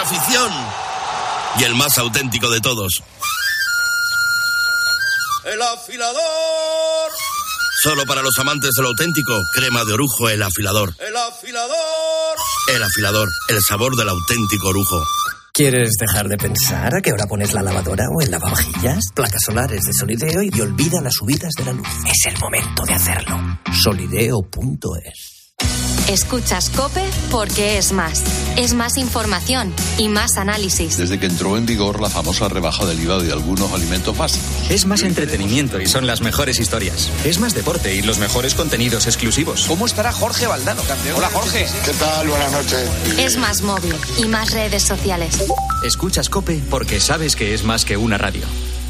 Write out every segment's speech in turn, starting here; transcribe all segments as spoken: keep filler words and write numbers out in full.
afición. Y el más auténtico de todos. ¡El afilador! Solo para los amantes de lo auténtico, crema de orujo El Afilador. ¡El afilador! El Afilador, el sabor del auténtico orujo. ¿Quieres dejar de pensar a qué hora pones la lavadora o el lavavajillas? Placas solares de Solideo y olvida las subidas de la luz. Es el momento de hacerlo. Solideo punto es. Escuchas COPE porque es más. Es más información y más análisis. Desde que entró en vigor la famosa rebaja del I V A de algunos alimentos básicos. Es más entretenimiento y son las mejores historias. Es más deporte y los mejores contenidos exclusivos. ¿Cómo estará Jorge Valdano, campeón? Hola, Jorge. ¿Qué tal? Buenas noches. Es más móvil y más redes sociales. Escuchas COPE porque sabes que es más que una radio.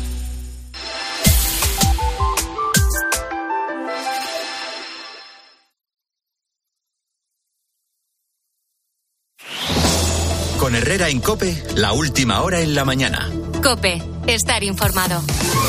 Con Herrera en COPE, la última hora en la mañana. COPE, estar informado.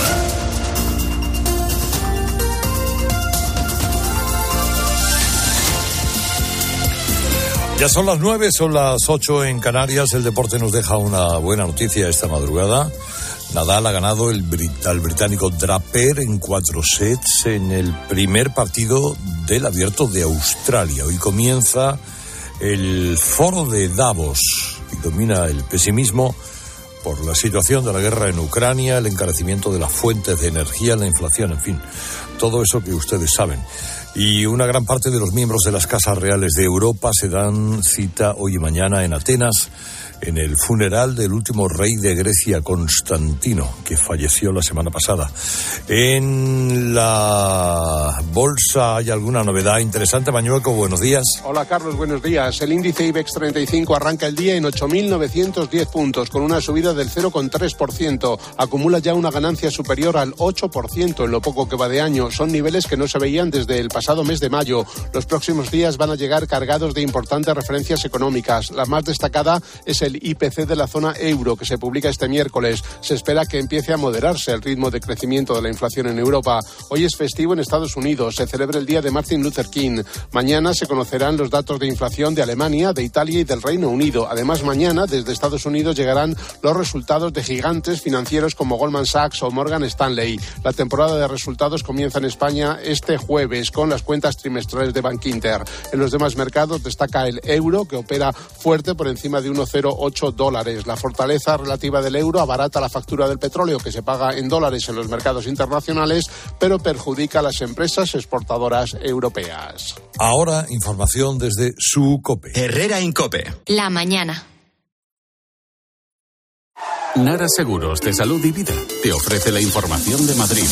Ya son las nueve, son las ocho en Canarias. El deporte nos deja una buena noticia esta madrugada. Nadal ha ganado el brit- al británico Draper en cuatro sets en el primer partido del Abierto de Australia. Hoy comienza el foro de Davos y domina el pesimismo por la situación de la guerra en Ucrania, el encarecimiento de las fuentes de energía, la inflación, en fin, todo eso que ustedes saben. Y una gran parte de los miembros de las casas reales de Europa se dan cita hoy y mañana en Atenas, en el funeral del último rey de Grecia, Constantino, que falleció la semana pasada. En la bolsa hay alguna novedad interesante. Mañueco, buenos días. Hola, Carlos, buenos días. El índice IBEX treinta y cinco arranca el día en ocho mil novecientos diez puntos, con una subida del cero coma tres por ciento. Acumula ya una ganancia superior al ocho por ciento en lo poco que va de año. Son niveles que no se veían desde el pasado mes de mayo. Los próximos días van a llegar cargados de importantes referencias económicas. La más destacada es el I P C de la zona euro, que se publica este miércoles. Se espera que empiece a moderarse el ritmo de crecimiento de la inflación en Europa. Hoy es festivo en Estados Unidos. Se celebra el día de Martin Luther King. Mañana se conocerán los datos de inflación de Alemania, de Italia y del Reino Unido. Además, mañana desde Estados Unidos llegarán los resultados de gigantes financieros como Goldman Sachs o Morgan Stanley. La temporada de resultados comienza en España este jueves con las cuentas trimestrales de Bankinter. En los demás mercados destaca el euro, que opera fuerte por encima de uno coma cero ocho dólares. La fortaleza relativa del euro abarata la factura del petróleo, que se paga en dólares en los mercados internacionales, pero perjudica a las empresas exportadoras europeas. Ahora, información desde su COPE. Herrera en COPE. La mañana. Nara Seguros de Salud y Vida te ofrece la información de Madrid.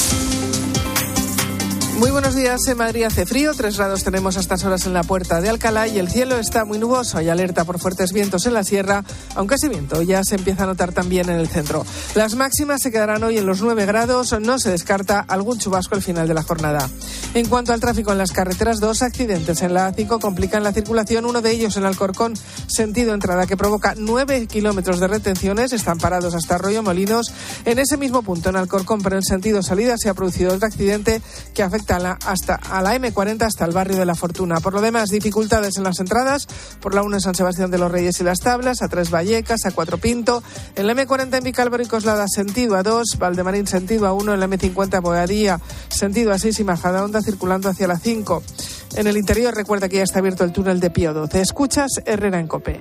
Muy buenos días. En Madrid hace frío, tres grados tenemos a estas horas en la Puerta de Alcalá y el cielo está muy nuboso. Hay alerta por fuertes vientos en la sierra, aunque ese viento ya se empieza a notar también en el centro. Las máximas se quedarán hoy en los nueve grados, no se descarta algún chubasco al final de la jornada. En cuanto al tráfico en las carreteras, dos accidentes en la A cinco complican la circulación, uno de ellos en Alcorcón, sentido entrada, que provoca nueve kilómetros de retenciones, están parados hasta Arroyo Molinos. En ese mismo punto, en Alcorcón, pero en sentido salida, se ha producido otro accidente que afecta A la, hasta a la eme cuarenta hasta el barrio de La Fortuna. Por lo demás, dificultades en las entradas por la uno en San Sebastián de los Reyes y Las Tablas, a tres Vallecas, a cuatro Pinto, en la eme cuarenta en Vicálvaro y Coslada sentido a dos, Valdemarín sentido a uno, en la eme cincuenta Boadilla sentido a seis y Majadahonda circulando hacia la cinco. En el interior, recuerda que ya está abierto el túnel de Pío doce. Escuchas Herrera en COPE.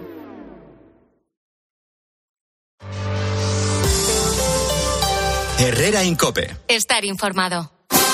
Herrera en COPE. Estar informado.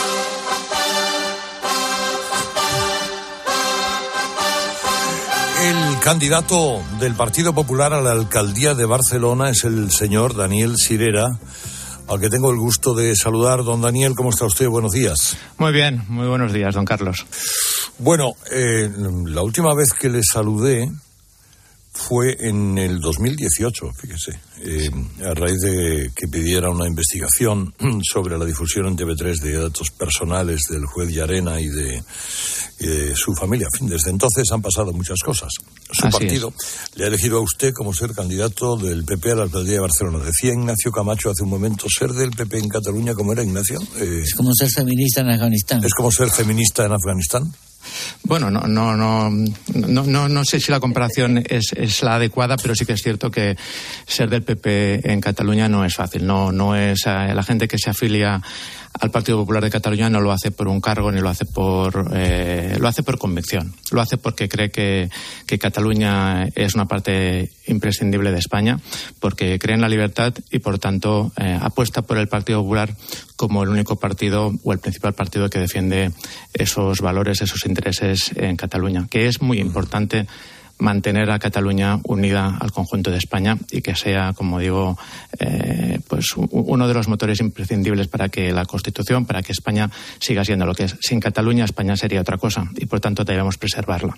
El candidato del Partido Popular a la alcaldía de Barcelona es el señor Daniel Sirera, al que tengo el gusto de saludar. Don Daniel, ¿cómo está usted? Buenos días. Muy bien, muy buenos días, don Carlos. Bueno, eh, la última vez que le saludé fue en el dos mil dieciocho, fíjese, eh, a raíz de que pidiera una investigación sobre la difusión en T V tres de datos personales del juez Llarena y de, y de su familia. En fin, desde entonces han pasado muchas cosas. Su Así partido es. Le ha elegido a usted como ser candidato del P P a la alcaldía de Barcelona. Decía Ignacio Camacho hace un momento, ser del P P en Cataluña, ¿cómo era, Ignacio? Eh, es como ser feminista en Afganistán. Es como ser feminista en Afganistán. Bueno, no, no, no, no, no, no sé si la comparación es, es la adecuada, pero sí que es cierto que ser del P P en Cataluña no es fácil. No, no es eh, la gente que se afilia al Partido Popular de Cataluña no lo hace por un cargo ni lo hace por eh, lo hace por convicción. Lo hace porque cree que, que Cataluña es una parte imprescindible de España, porque cree en la libertad y por tanto eh, apuesta por el Partido Popular como el único partido o el principal partido que defiende esos valores, esos intereses en Cataluña, que es muy importante mantener a Cataluña unida al conjunto de España y que sea, como digo, eh, pues uno de los motores imprescindibles para que la Constitución, para que España siga siendo lo que es. Sin Cataluña, España sería otra cosa y, por tanto, debemos preservarla.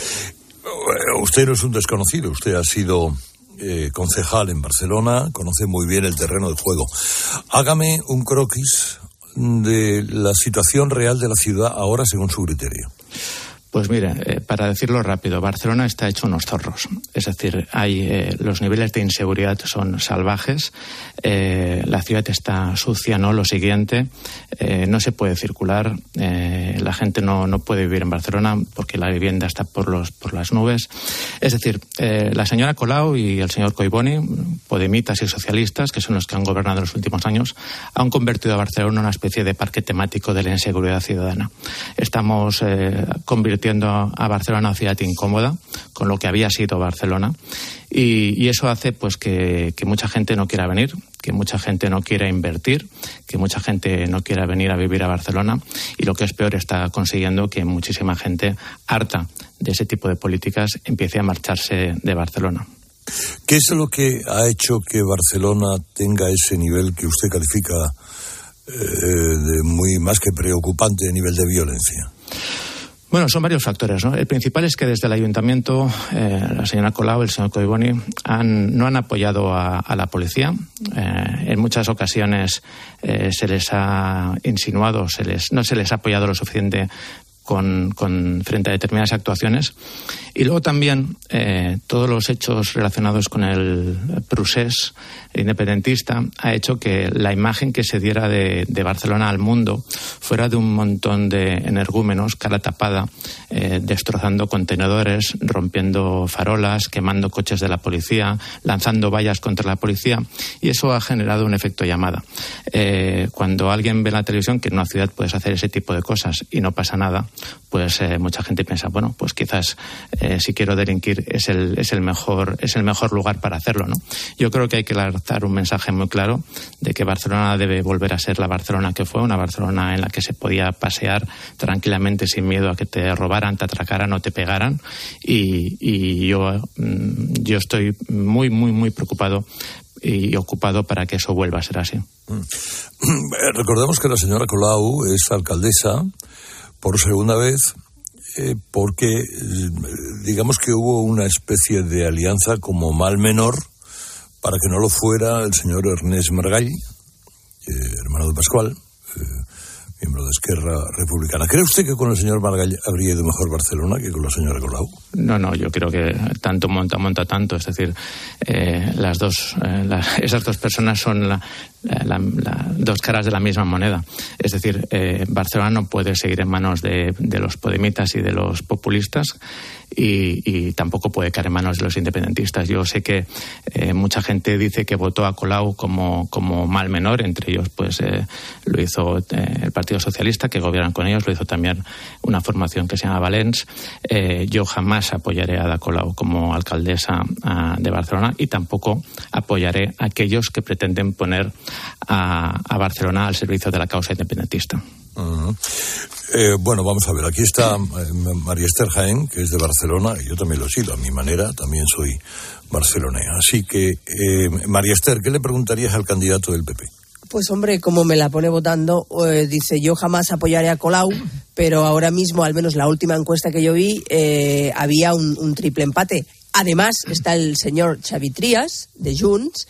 Usted no es un desconocido, usted ha sido eh, concejal en Barcelona, conoce muy bien el terreno de juego. Hágame un croquis de la situación real de la ciudad ahora según su criterio. Pues mire, eh, para decirlo rápido, Barcelona está hecho unos zorros. Es decir, hay eh, los niveles de inseguridad son salvajes, eh, la ciudad está sucia, ¿no? Lo siguiente, eh, no se puede circular, eh, la gente no, no puede vivir en Barcelona porque la vivienda está por los por las nubes. Es decir, eh, la señora Colau y el señor Collboni, podemitas y socialistas, que son los que han gobernado en los últimos años, han convertido a Barcelona en una especie de parque temático de la inseguridad ciudadana. Estamos eh, convirtiendo a Barcelona una ciudad incómoda con lo que había sido Barcelona y, y eso hace pues que, que mucha gente no quiera venir, que mucha gente no quiera invertir, que mucha gente no quiera venir a vivir a Barcelona y lo que es peor está consiguiendo que muchísima gente harta de ese tipo de políticas empiece a marcharse de Barcelona. ¿Qué es lo que ha hecho que Barcelona tenga ese nivel que usted califica eh, de muy más que preocupante de nivel de violencia? Bueno, son varios factores, ¿no? El principal es que desde el ayuntamiento, eh, la señora Colau, el señor Collboni, han, no han apoyado a, a la policía. Eh, en muchas ocasiones eh, se les ha insinuado, se les, no se les ha apoyado lo suficiente con, con frente a determinadas actuaciones. Y luego también eh, todos los hechos relacionados con el procés independentista ha hecho que la imagen que se diera de, de Barcelona al mundo fuera de un montón de energúmenos, cara tapada, eh, destrozando contenedores, rompiendo farolas, quemando coches de la policía, lanzando vallas contra la policía, y eso ha generado un efecto llamada. Eh, cuando alguien ve en la televisión que en una ciudad puedes hacer ese tipo de cosas y no pasa nada, pues eh, mucha gente piensa, bueno, pues quizás eh, si quiero delinquir es el, es el mejor, es el mejor lugar para hacerlo, ¿no? Yo creo que hay que lanzar un mensaje muy claro de que Barcelona debe volver a ser la Barcelona que fue, una Barcelona en la que se podía pasear tranquilamente sin miedo a que te robaran, te atracaran o te pegaran, y, y yo, yo estoy muy, muy, muy preocupado y ocupado para que eso vuelva a ser así. Recordemos que la señora Colau es alcaldesa por segunda vez, eh, porque digamos que hubo una especie de alianza como mal menor para que no lo fuera el señor Ernest Maragall, eh, hermano de Pascual, eh, miembro de Esquerra Republicana. ¿Cree usted que con el señor Maragall habría ido mejor Barcelona que con la señora Colau? No, no, yo creo que tanto monta, monta tanto. Es decir, eh, las dos, eh, la, esas dos personas son la, la, la, dos caras de la misma moneda. Es decir, eh, Barcelona no puede seguir en manos de, de los podemitas y de los populistas, y, y tampoco puede caer en manos de los independentistas. Yo sé que eh, mucha gente dice que votó a Colau como, como mal menor, entre ellos pues eh, lo hizo eh, el Partido Socialista, que gobiernan con ellos, lo hizo también una formación que se llama Valens. Eh, yo jamás apoyaré a Ada Colau como alcaldesa a, de Barcelona, y tampoco apoyaré a aquellos que pretenden poner a, a Barcelona al servicio de la causa independentista. Uh-huh. Eh, bueno, vamos a ver, aquí está eh, María Esther Jaén, que es de Barcelona, y yo también lo he sido, a mi manera, también soy barcelonés. Así que, eh, María Esther, ¿qué le preguntarías al candidato del P P? Pues hombre, como me la pone votando, eh, dice, yo jamás apoyaré a Colau, pero ahora mismo, al menos la última encuesta que yo vi, eh, había un, un triple empate. Además, está el señor Xavi Trias, de Junts,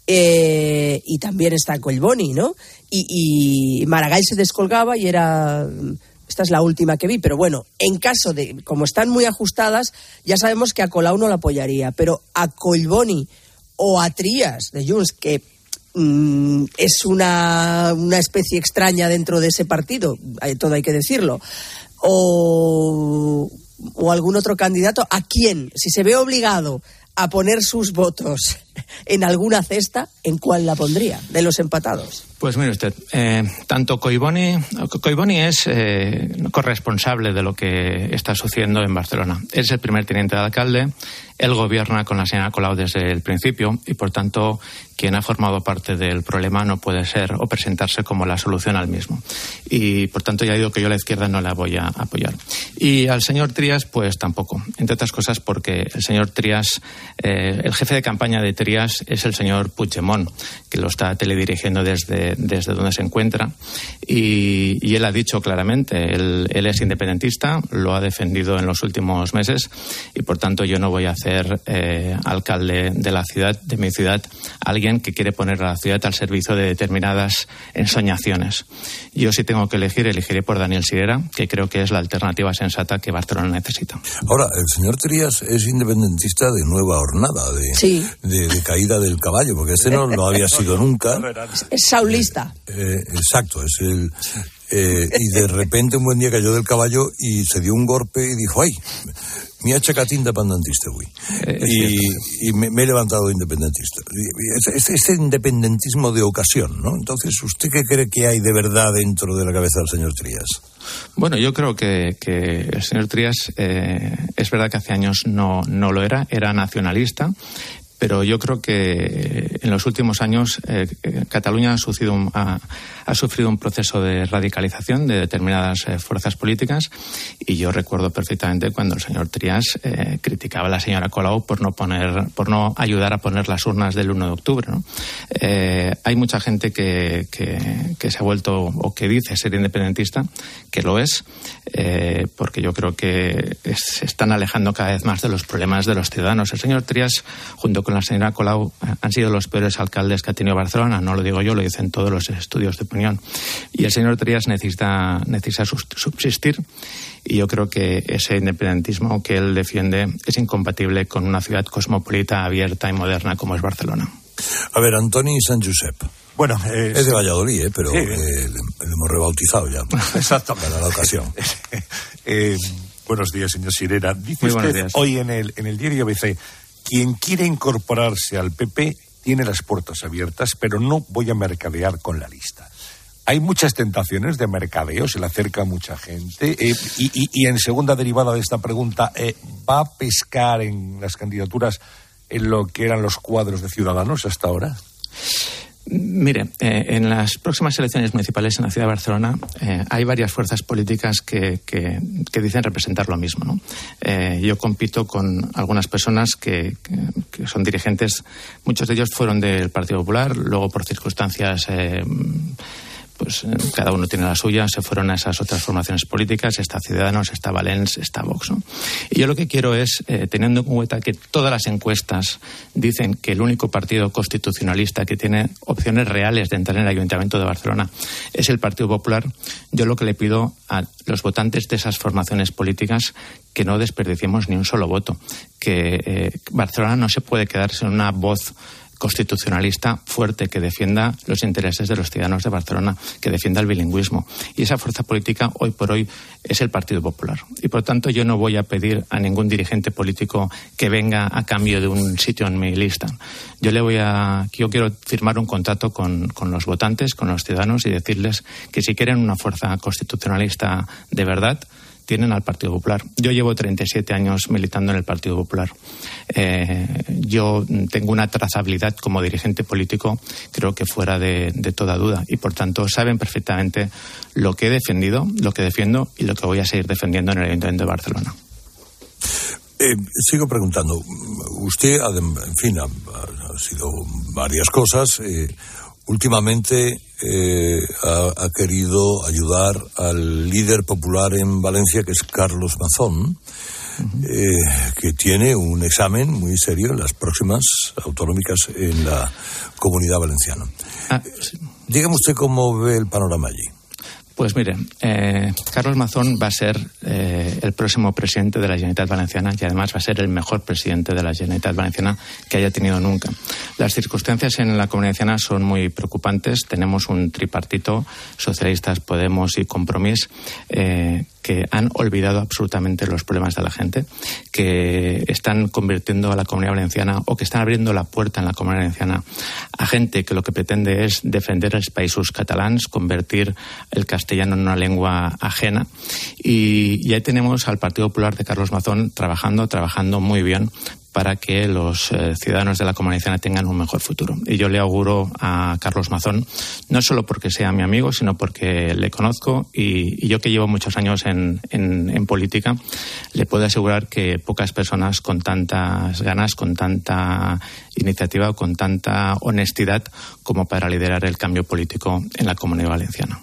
eh, y también está Collboni, ¿no? Y, y Maragall se descolgaba y era... Esta es la última que vi, pero bueno, en caso de... Como están muy ajustadas, ya sabemos que a Colau no la apoyaría, pero a Collboni o a Trias, de Junts, que... es una, una especie extraña dentro de ese partido, todo hay que decirlo. o, o algún otro candidato, ¿a quién? Si se ve obligado a poner sus votos en alguna cesta, ¿en cuál la pondría de los empatados? Pues mire usted, eh, tanto Collboni, Collboni es eh, corresponsable de lo que está sucediendo en Barcelona. Es el primer teniente de alcalde, él gobierna con la señora Colau desde el principio y, por tanto, quien ha formado parte del problema no puede ser o presentarse como la solución al mismo. Y, por tanto, ya digo que yo a la izquierda no la voy a apoyar. Y al señor Trias, pues tampoco. Entre otras cosas porque el señor Trias, eh, el jefe de campaña de Trias es el señor Puigdemont, que lo está teledirigiendo desde desde donde se encuentra, y, y él ha dicho claramente, él, él es independentista, lo ha defendido en los últimos meses, y por tanto yo no voy a hacer eh, alcalde de la ciudad, de mi ciudad, alguien que quiere poner a la ciudad al servicio de determinadas ensoñaciones. Yo, si tengo que elegir, elegiré por Daniel Sirera, que creo que es la alternativa sensata que Barcelona necesita. Ahora, el señor Trias es independentista de nueva hornada, de, sí. de, de caída del caballo, porque este no lo había sido nunca. Es saulista. Eh, exacto, es el... Eh, y de repente un buen día cayó del caballo y se dio un golpe y dijo, ¡ay! Mi ha chacatín independentista, güey. Eh, y, y me, me he levantado independentista. Este, este independentismo de ocasión, ¿no? Entonces, ¿usted qué cree que hay de verdad dentro de la cabeza del señor Trias? Bueno, yo creo que, que el señor Trias, eh, es verdad que hace años no, no lo era, era nacionalista, pero yo creo que en los últimos años eh, Cataluña ha sufrido, un, ha, ha sufrido un proceso de radicalización de determinadas eh, fuerzas políticas, y yo recuerdo perfectamente cuando el señor Trias eh, criticaba a la señora Colau por no poner, por no ayudar a poner las urnas del uno de octubre, ¿no? Eh, hay mucha gente que, que, que se ha vuelto, o que dice ser independentista, que lo es, eh, porque yo creo que es, se están alejando cada vez más de los problemas de los ciudadanos. El señor Trias, junto con con la señora Colau, han sido los peores alcaldes que ha tenido Barcelona. No lo digo yo, lo dicen todos los estudios de opinión. Y el señor Trias necesita, necesita subsistir, y yo creo que ese independentismo que él defiende es incompatible con una ciudad cosmopolita, abierta y moderna como es Barcelona. A ver, Antoni Sant Josep. Bueno, eh, es de Valladolid, ¿eh? Pero sí. eh, le, le hemos rebautizado ya. Exacto. Para la ocasión. eh, buenos días, señor Sirera. Dice Muy usted días. hoy en el, en el diario A B C: quien quiere incorporarse al P P tiene las puertas abiertas, pero no voy a mercadear con la lista. Hay muchas tentaciones de mercadeo, se le acerca a mucha gente. Eh, y, y, y en segunda derivada de esta pregunta, eh, ¿va a pescar en las candidaturas en lo que eran los cuadros de Ciudadanos hasta ahora? Mire, eh, en las próximas elecciones municipales en la ciudad de Barcelona eh, hay varias fuerzas políticas que, que, que dicen representar lo mismo, ¿no? Eh, yo compito con algunas personas que, que, que son dirigentes, muchos de ellos fueron del Partido Popular, luego por circunstancias... Eh, pues cada uno tiene la suya, se fueron a esas otras formaciones políticas, está Ciudadanos, está Valens, está Vox, ¿no? Y yo lo que quiero es, eh, teniendo en cuenta que todas las encuestas dicen que el único partido constitucionalista que tiene opciones reales de entrar en el Ayuntamiento de Barcelona es el Partido Popular, yo lo que le pido a los votantes de esas formaciones políticas que no desperdiciemos ni un solo voto, que eh, Barcelona no se puede quedar sin una voz constitucionalista fuerte que defienda los intereses de los ciudadanos de Barcelona, que defienda el bilingüismo. Y esa fuerza política hoy por hoy es el Partido Popular. Y por tanto yo no voy a pedir a ningún dirigente político que venga a cambio de un sitio en mi lista. Yo le voy a, yo quiero firmar un contrato con, con los votantes, con los ciudadanos, y decirles que si quieren una fuerza constitucionalista de verdad, tienen al Partido Popular. Yo llevo treinta y siete años militando en el Partido Popular. Eh, yo tengo una trazabilidad como dirigente político, creo que fuera de, de toda duda, y por tanto saben perfectamente lo que he defendido, lo que defiendo y lo que voy a seguir defendiendo en el Ayuntamiento de Barcelona. Eh, sigo preguntando. Usted, en fin, ha, ha sido varias cosas. Eh, últimamente eh, ha, ha querido ayudar al líder popular en Valencia, que es Carlos Mazón, uh-huh. eh, que tiene un examen muy serio en las próximas autonómicas en la Comunidad Valenciana. Ah, sí. Dígame usted cómo ve el panorama allí. Pues mire, eh, Carlos Mazón va a ser eh, el próximo presidente de la Generalitat Valenciana, y además va a ser el mejor presidente de la Generalitat Valenciana que haya tenido nunca. Las circunstancias en la Comunidad Valenciana son muy preocupantes. Tenemos un tripartito, socialistas, Podemos y Compromís, eh, que han olvidado absolutamente los problemas de la gente, que están convirtiendo a la Comunidad Valenciana o que están abriendo la puerta en la Comunidad Valenciana a gente que lo que pretende es defender els països catalans, convertir el castellano en una lengua ajena. Y, y ahí tenemos al Partido Popular de Carlos Mazón trabajando, trabajando muy bien para que los eh, ciudadanos de la Comunidad Valenciana tengan un mejor futuro. Y yo le auguro a Carlos Mazón, no solo porque sea mi amigo, sino porque le conozco y, y yo que llevo muchos años en, en, en política, le puedo asegurar que pocas personas con tantas ganas, con tanta iniciativa o con tanta honestidad como para liderar el cambio político en la Comunidad Valenciana.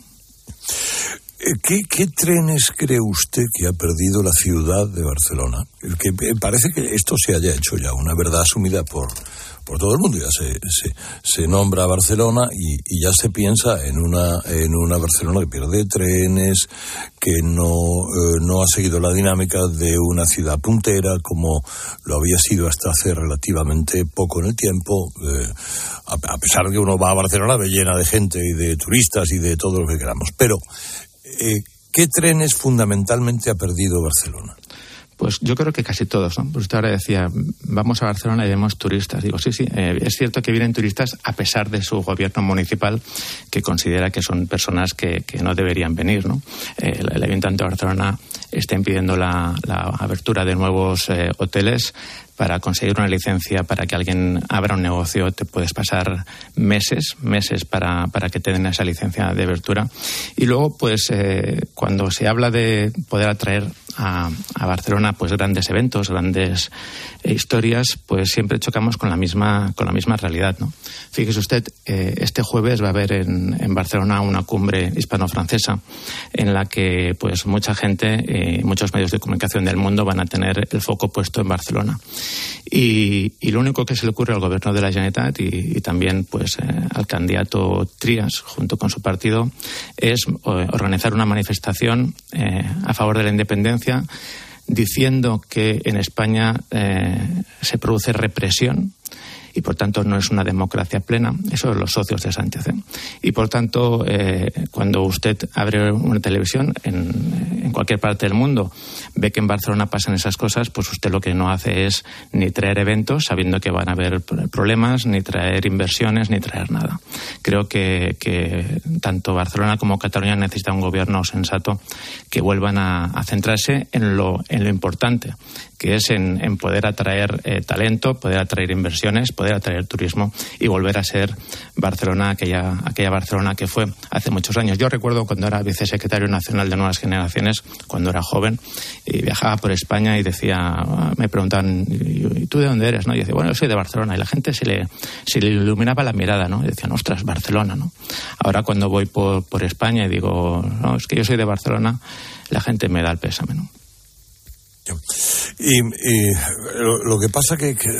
¿Qué, ¿Qué trenes cree usted que ha perdido la ciudad de Barcelona? El que parece que esto se haya hecho ya una verdad asumida por, por todo el mundo. Ya se, se, se nombra a Barcelona y, y ya se piensa en una, en una Barcelona que pierde trenes, que no, eh, no ha seguido la dinámica de una ciudad puntera como lo había sido hasta hace relativamente poco en el tiempo. Eh, a, a pesar de que uno va a Barcelona, ve llena de gente y de turistas y de todo lo que queramos. Pero Eh, ¿qué trenes fundamentalmente ha perdido Barcelona? Pues yo creo que casi todos, ¿no? Pues usted ahora decía, vamos a Barcelona y vemos turistas. Digo, sí, sí, eh, es cierto que vienen turistas a pesar de su gobierno municipal, que considera que son personas que, que no deberían venir, ¿no? Eh, el, el Ayuntamiento de Barcelona está impidiendo la, la apertura de nuevos eh, hoteles. Para conseguir una licencia para que alguien abra un negocio te puedes pasar meses, meses para, para que te den esa licencia de apertura. Y luego, pues, eh, cuando se habla de poder atraer a, a Barcelona, pues, grandes eventos, grandes eh, historias, pues siempre chocamos con la misma, con la misma realidad, ¿no? Fíjese usted, eh, este jueves va a haber en, en Barcelona una cumbre hispano-francesa en la que, pues, mucha gente, eh, muchos medios de comunicación del mundo van a tener el foco puesto en Barcelona. Y, y lo único que se le ocurre al gobierno de la Generalitat y, y también pues eh, al candidato Trias junto con su partido es eh, organizar una manifestación eh, a favor de la independencia, diciendo que en España eh, se produce represión y por tanto no es una democracia plena. Eso es los socios de Sánchez, ¿eh? Y por tanto, eh, cuando usted abre una televisión en, en cualquier parte del mundo, ve que en Barcelona pasan esas cosas, pues usted lo que no hace es ni traer eventos sabiendo que van a haber problemas, ni traer inversiones, ni traer nada. Creo que, que tanto Barcelona como Cataluña necesitan un gobierno sensato que vuelvan a, a centrarse en lo, en lo importante, que es en, en poder atraer eh, talento, poder atraer inversiones, poder atraer turismo y volver a ser Barcelona, aquella, aquella Barcelona que fue hace muchos años. Yo recuerdo cuando era vicesecretario nacional de Nuevas Generaciones, cuando era joven, y viajaba por España y decía, me preguntaban, ¿y tú de dónde eres? ¿No? Y decía, bueno, yo soy de Barcelona. Y la gente se le, se le iluminaba la mirada, ¿no? Y decían, ostras, Barcelona, ¿no? Ahora cuando voy por, por España y digo, no, es que yo soy de Barcelona, la gente me da el pésame, ¿no? Y, y lo, lo que pasa que, que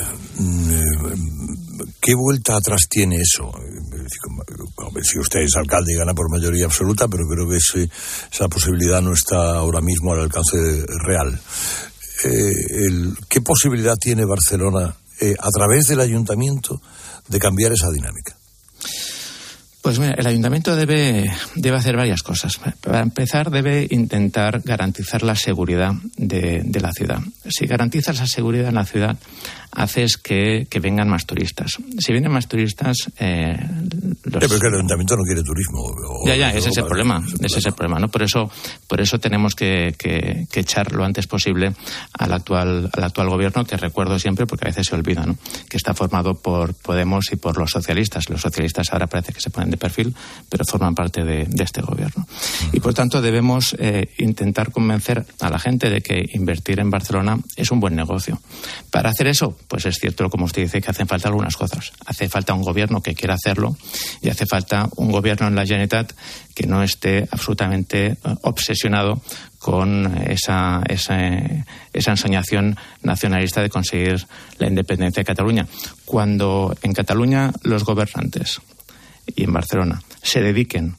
¿qué vuelta atrás tiene eso? Si usted es alcalde y gana por mayoría absoluta, pero creo que ese, esa posibilidad no está ahora mismo al alcance real. Eh, el, ¿Qué posibilidad tiene Barcelona eh, a través del ayuntamiento de cambiar esa dinámica? Pues mira, el ayuntamiento debe, debe hacer varias cosas. Para empezar, debe intentar garantizar la seguridad de, de la ciudad. Si garantizas la seguridad en la ciudad, haces que, que vengan más turistas. Si vienen más turistas... Eh, los... sí, pero que el ayuntamiento no quiere turismo. O, ya, ya, ese o, es el o, problema. Ese, ese es el problema, ¿no? Por eso, por eso tenemos que, que, que echar lo antes posible al actual, al actual gobierno, que recuerdo siempre, porque a veces se olvida, ¿no? Que está formado por Podemos y por los socialistas. Los socialistas ahora parece que se ponen de perfil, pero forman parte de, de este gobierno. Y por tanto debemos eh, intentar convencer a la gente de que invertir en Barcelona es un buen negocio. Para hacer eso, pues es cierto, como usted dice, que hacen falta algunas cosas. Hace falta un gobierno que quiera hacerlo y hace falta un gobierno en la Generalitat que no esté absolutamente obsesionado con esa, esa, esa ensoñación nacionalista de conseguir la independencia de Cataluña. Cuando en Cataluña los gobernantes y en Barcelona se dediquen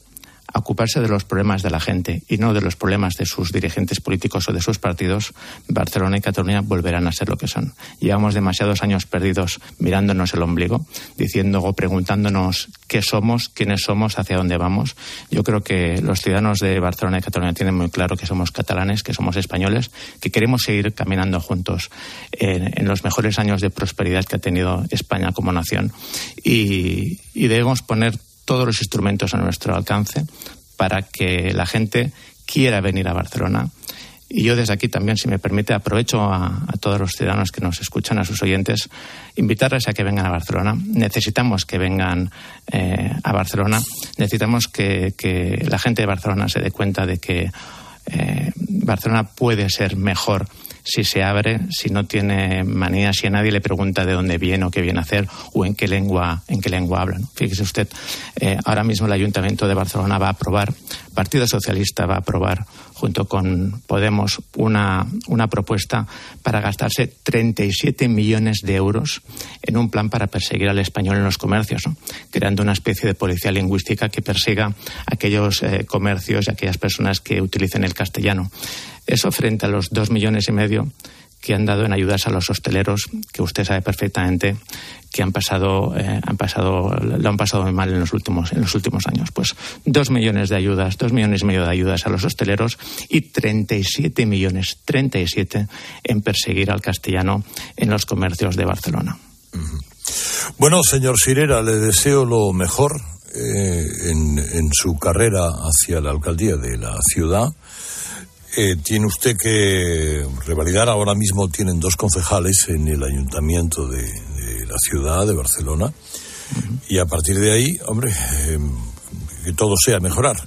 a ocuparse de los problemas de la gente y no de los problemas de sus dirigentes políticos o de sus partidos, Barcelona y Cataluña volverán a ser lo que son. Llevamos demasiados años perdidos mirándonos el ombligo, diciendo o preguntándonos qué somos, quiénes somos, hacia dónde vamos. Yo creo que los ciudadanos de Barcelona y Cataluña tienen muy claro que somos catalanes, que somos españoles, que queremos seguir caminando juntos en, en los mejores años de prosperidad que ha tenido España como nación y, y debemos poner todos los instrumentos a nuestro alcance para que la gente quiera venir a Barcelona. Y yo desde aquí también, si me permite, aprovecho a, a todos los ciudadanos que nos escuchan, a sus oyentes, invitarles a que vengan a Barcelona. Necesitamos que vengan eh, a Barcelona. Necesitamos que, que la gente de Barcelona se dé cuenta de que eh, Barcelona puede ser mejor si se abre, si no tiene manía, si a nadie le pregunta de dónde viene o qué viene a hacer o en qué lengua, en qué lengua hablan. Fíjese usted, eh, ahora mismo el Ayuntamiento de Barcelona va a aprobar, Partido Socialista va a aprobar, junto con Podemos, una, una propuesta para gastarse treinta y siete millones de euros en un plan para perseguir al español en los comercios, ¿no? Creando una especie de policía lingüística que persiga aquellos eh, comercios y aquellas personas que utilicen el castellano. Eso frente a los dos millones y medio que han dado en ayudas a los hosteleros, que usted sabe perfectamente que han pasado, eh, han pasado, lo han pasado muy mal en los últimos, en los últimos años. Pues dos millones de ayudas, dos millones y medio de ayudas a los hosteleros y treinta y siete millones, treinta y siete en perseguir al castellano en los comercios de Barcelona. Uh-huh. Bueno, señor Sirera, le deseo lo mejor eh, en, en su carrera hacia la alcaldía de la ciudad. Eh, tiene usted que revalidar, ahora mismo tienen dos concejales en el ayuntamiento de, de la ciudad de Barcelona, uh-huh. Y a partir de ahí, hombre, eh, que todo sea mejorar.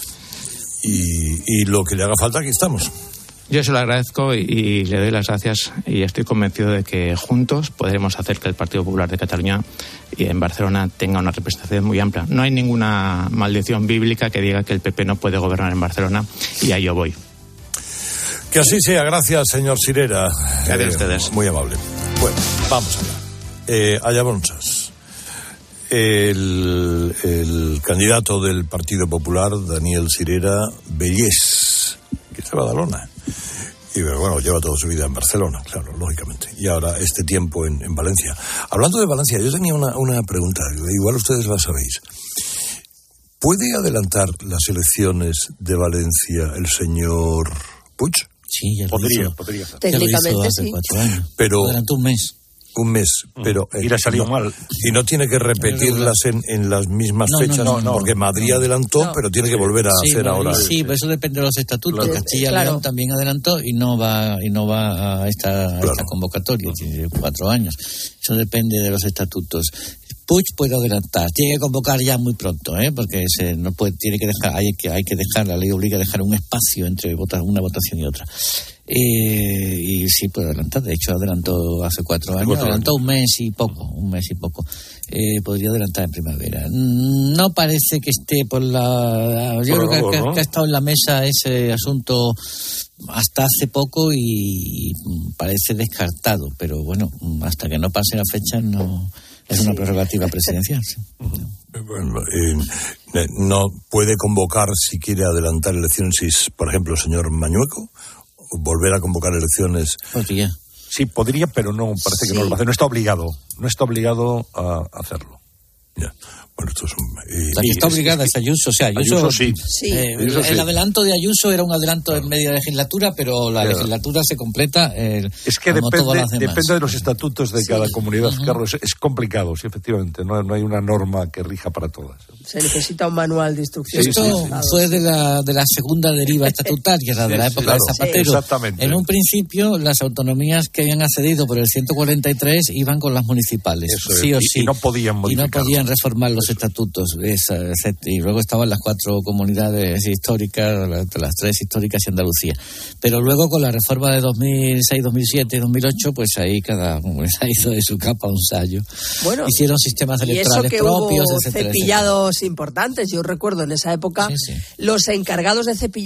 Y, y lo que le haga falta, aquí estamos. Yo se lo agradezco y, y le doy las gracias y estoy convencido de que juntos podremos hacer que el Partido Popular de Cataluña y en Barcelona tenga una representación muy amplia. No hay ninguna maldición bíblica que diga que el P P no puede gobernar en Barcelona y a ello voy. Que así sea, gracias, señor Sirera. Gracias eh, a ustedes. Muy amable. Bueno, vamos allá. Eh, allá vamos. El, el candidato del Partido Popular, Daniel Sirera Bellés, que es de Badalona. Y bueno, lleva toda su vida en Barcelona, claro, lógicamente. Y ahora este tiempo en, en Valencia. Hablando de Valencia, yo tenía una, una pregunta, igual ustedes la sabéis. ¿Puede adelantar las elecciones de Valencia el señor Puig? Sí, ya podría, lo hizo. podría. Técnicamente ya lo hizo hace sí. cuatro años. Pero durante un mes. Un mes, pero... Y le ha salido no, mal. Y no tiene que repetirlas en, en las mismas no, fechas, no, no, porque Madrid no, adelantó, no. pero tiene que volver a sí, hacer Madrid, ahora... Sí, pero eso depende de los estatutos. Claro. Castilla y Claro. León también adelantó y no va y no va a esta, a Claro. esta convocatoria, tiene cuatro años. Eso depende de los estatutos. Puig puede adelantar, tiene que convocar ya muy pronto, ¿eh? Porque se no puede, tiene que dejar, hay que hay que dejar, la ley obliga a dejar un espacio entre vota, una votación y otra. Eh, y sí puede adelantar, de hecho adelantó hace cuatro años, cuatro adelantó años. un mes y poco, un mes y poco. Eh, podría adelantar en primavera. No parece que esté por la... Yo Por creo algo, que, ¿no? que ha estado en la mesa ese asunto hasta hace poco y parece descartado, pero bueno, hasta que no pase la fecha no... Es una prerrogativa presidencial. Sí. Bueno, eh, no puede convocar si quiere adelantar elecciones, si es, por ejemplo, el señor Mañueco, volver a convocar elecciones. Podría. Sí, podría, pero no parece Sí. que no lo va a hacer. No está obligado. No está obligado a hacerlo. Ya. Bueno, esto es un... eh, La que está obligada es Ayuso. O sea, Ayuso, Ayuso sí. Sí. Eh, Ayuso el, sí. el adelanto de Ayuso era un adelanto en media legislatura, pero la Claro. legislatura se completa. Eh, Es que como todas depende, las demás. depende de los estatutos de Sí. cada comunidad, Ujú. Carlos. Es, es complicado, sí, efectivamente. No, no hay una norma que rija para todas. Se necesita un manual de instrucciones. Esto Sí, sí, sí. fue de la, de la segunda deriva estatutaria, la de Sí, la sí, época claro. de Zapatero. Sí, exactamente. En un principio, las autonomías que habían accedido por el ciento cuarenta y tres iban con las municipales, Eso es. sí o Y- sí. y no podían Y no modificarlo. podían reformar los estatutos. Esa, esa- y luego estaban las cuatro comunidades históricas, las, las tres históricas y Andalucía. Pero luego con la reforma de dos mil seis, dos mil siete y dos mil ocho, pues ahí cada uno hizo de su capa un sallo. Bueno, Hicieron sistemas y eso electorales que propios, hubo etcétera, cepillados importantes. Yo recuerdo en esa época Sí, sí. los encargados de cepillar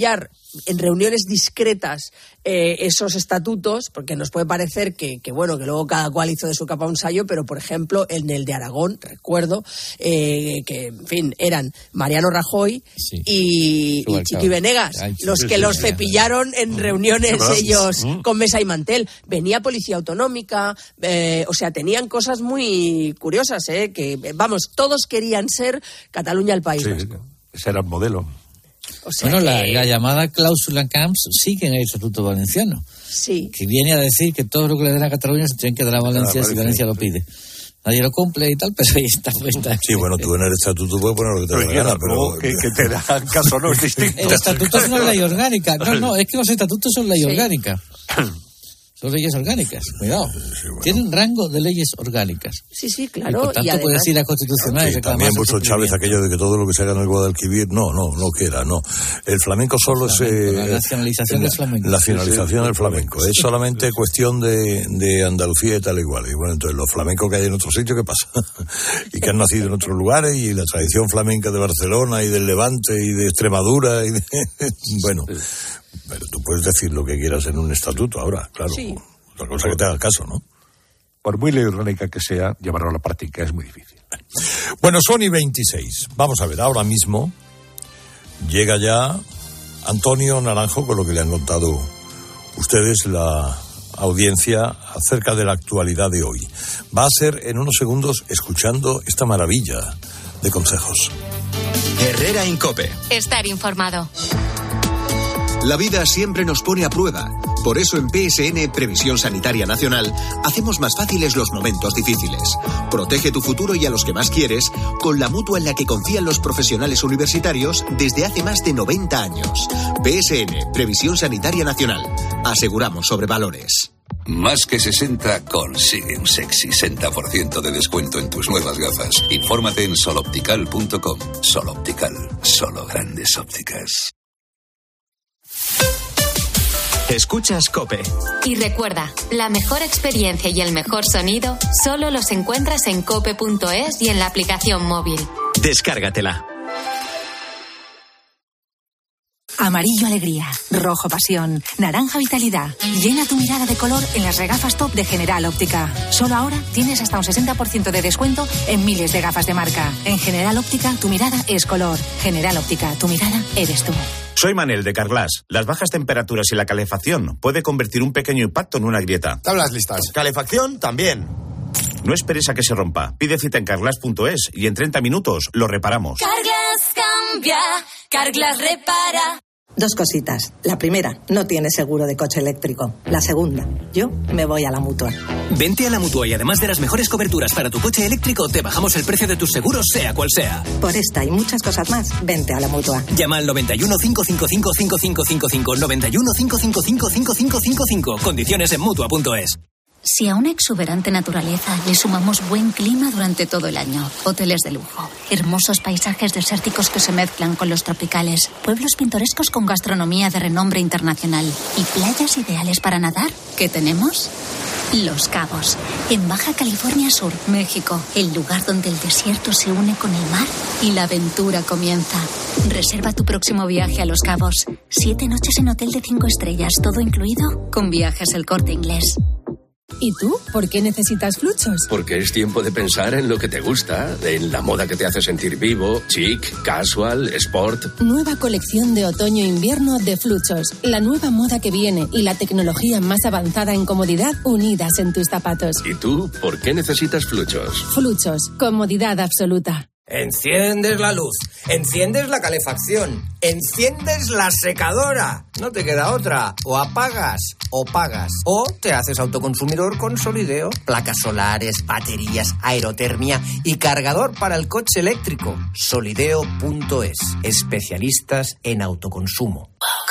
en reuniones discretas eh, esos estatutos, porque nos puede parecer que, que, bueno, que luego cada cual hizo de su capa un sayo, pero, por ejemplo, en el de Aragón, recuerdo eh, que, en fin, eran Mariano Rajoy sí. y, y Chiqui Venegas, Ay, los sí, que sí, los sí, cepillaron en reuniones ellos ¿Mm? con mesa y mantel. Venía Policía Autonómica, eh, o sea, tenían cosas muy curiosas, ¿eh? Que, vamos, todos querían ser Cataluña el País sí, Vasco. Ese era el modelo. O sea bueno, que... la, la llamada cláusula Camps sigue en el Estatuto Valenciano. Sí. Que viene a decir que todo lo que le den a Cataluña se tiene que dar a Valencia ah, si Valencia lo pide. Nadie lo cumple y tal, pero ahí está. está. Sí, bueno, tú en el estatuto puedes poner lo que te dé la gana, pero... Que, que te dan caso no es distinto. El estatuto es una ley orgánica. No, no, es que los estatutos son ley sí. orgánica. Son leyes orgánicas, cuidado. Sí, bueno. Tienen rango de leyes orgánicas. Sí, sí, claro. Y por tanto, y además... puedes ir a constitucional sí, y reclamar. También puso Chávez aquello de que todo lo que se haga en el Guadalquivir, no, no, no queda, no. El flamenco solo es... Eh, la nacionalización del flamenco. La nacionalización del flamenco. Es solamente cuestión de, de Andalucía y tal igual. Y bueno, entonces los flamencos que hay en otro sitio, ¿qué pasa? Y que han nacido en otros lugares, y la tradición flamenca de Barcelona y del Levante y de Extremadura y de... bueno, pero tú puedes decir lo que quieras en un estatuto ahora, claro. Sí. Otra cosa que te haga caso, ¿no? Por muy ley orgánica que sea, llevarlo a la práctica es muy difícil. Bueno, son y veintiséis. Vamos a ver, ahora mismo llega ya Antonio Naranjo con lo que le han contado ustedes, la audiencia, acerca de la actualidad de hoy. Va a ser en unos segundos escuchando esta maravilla de consejos. Herrera en COPE. Estar informado. La vida siempre nos pone a prueba. Por eso en P S N, Previsión Sanitaria Nacional, hacemos más fáciles los momentos difíciles. Protege tu futuro y a los que más quieres con la mutua en la que confían los profesionales universitarios desde hace más de noventa años. P S N, Previsión Sanitaria Nacional. Aseguramos sobre valores. Más que sesenta consigue un sexy sesenta por ciento de descuento en tus nuevas gafas. Infórmate en soloptical punto com. Soloptical, solo grandes ópticas. Escuchas COPE. Y recuerda, la mejor experiencia y el mejor sonido solo los encuentras en cope punto es y en la aplicación móvil. Descárgatela. Amarillo alegría, rojo pasión, naranja vitalidad. Llena tu mirada de color en las regafas top de General Óptica. Solo ahora tienes hasta un sesenta por ciento de descuento en miles de gafas de marca. En General Óptica, tu mirada es color. General Óptica, tu mirada eres tú. Soy Manel de Carglass. Las bajas temperaturas y la calefacción puede convertir un pequeño impacto en una grieta. Tablas listas. Calefacción también. No esperes a que se rompa. Pide cita en carglass punto es y en treinta minutos lo reparamos. Carglass cambia, Carglass repara. Dos cositas. La primera, no tienes seguro de coche eléctrico. La segunda, yo me voy a la Mutua. Vente a la Mutua y además de las mejores coberturas para tu coche eléctrico, te bajamos el precio de tus seguros, sea cual sea. Por esta y muchas cosas más, vente a la Mutua. Llama al noventa y uno, cinco cinco cinco, cinco cinco cinco cinco, noventa y uno, cinco cinco cinco, cinco cinco cinco cinco. Condiciones en Mutua punto es. Si a una exuberante naturaleza le sumamos buen clima durante todo el año, hoteles de lujo, hermosos paisajes desérticos que se mezclan con los tropicales, pueblos pintorescos con gastronomía de renombre internacional y playas ideales para nadar, ¿qué tenemos? Los Cabos, en Baja California Sur, México, el lugar donde el desierto se une con el mar y la aventura comienza. Reserva tu próximo viaje a Los Cabos. Siete noches en hotel de cinco estrellas, todo incluido, con Viajes El Corte Inglés. ¿Y tú? ¿Por qué necesitas Fluchos? Porque es tiempo de pensar en lo que te gusta, en la moda que te hace sentir vivo, chic, casual, sport. Nueva colección de otoño-invierno de Fluchos. La nueva moda que viene y la tecnología más avanzada en comodidad unidas en tus zapatos. ¿Y tú? ¿Por qué necesitas Fluchos? Fluchos. Comodidad absoluta. Enciendes la luz, enciendes la calefacción, enciendes la secadora. No te queda otra. O apagas o pagas. O te haces autoconsumidor con Solideo. Placas solares, baterías, aerotermia y cargador para el coche eléctrico. Solideo punto es. Especialistas en autoconsumo.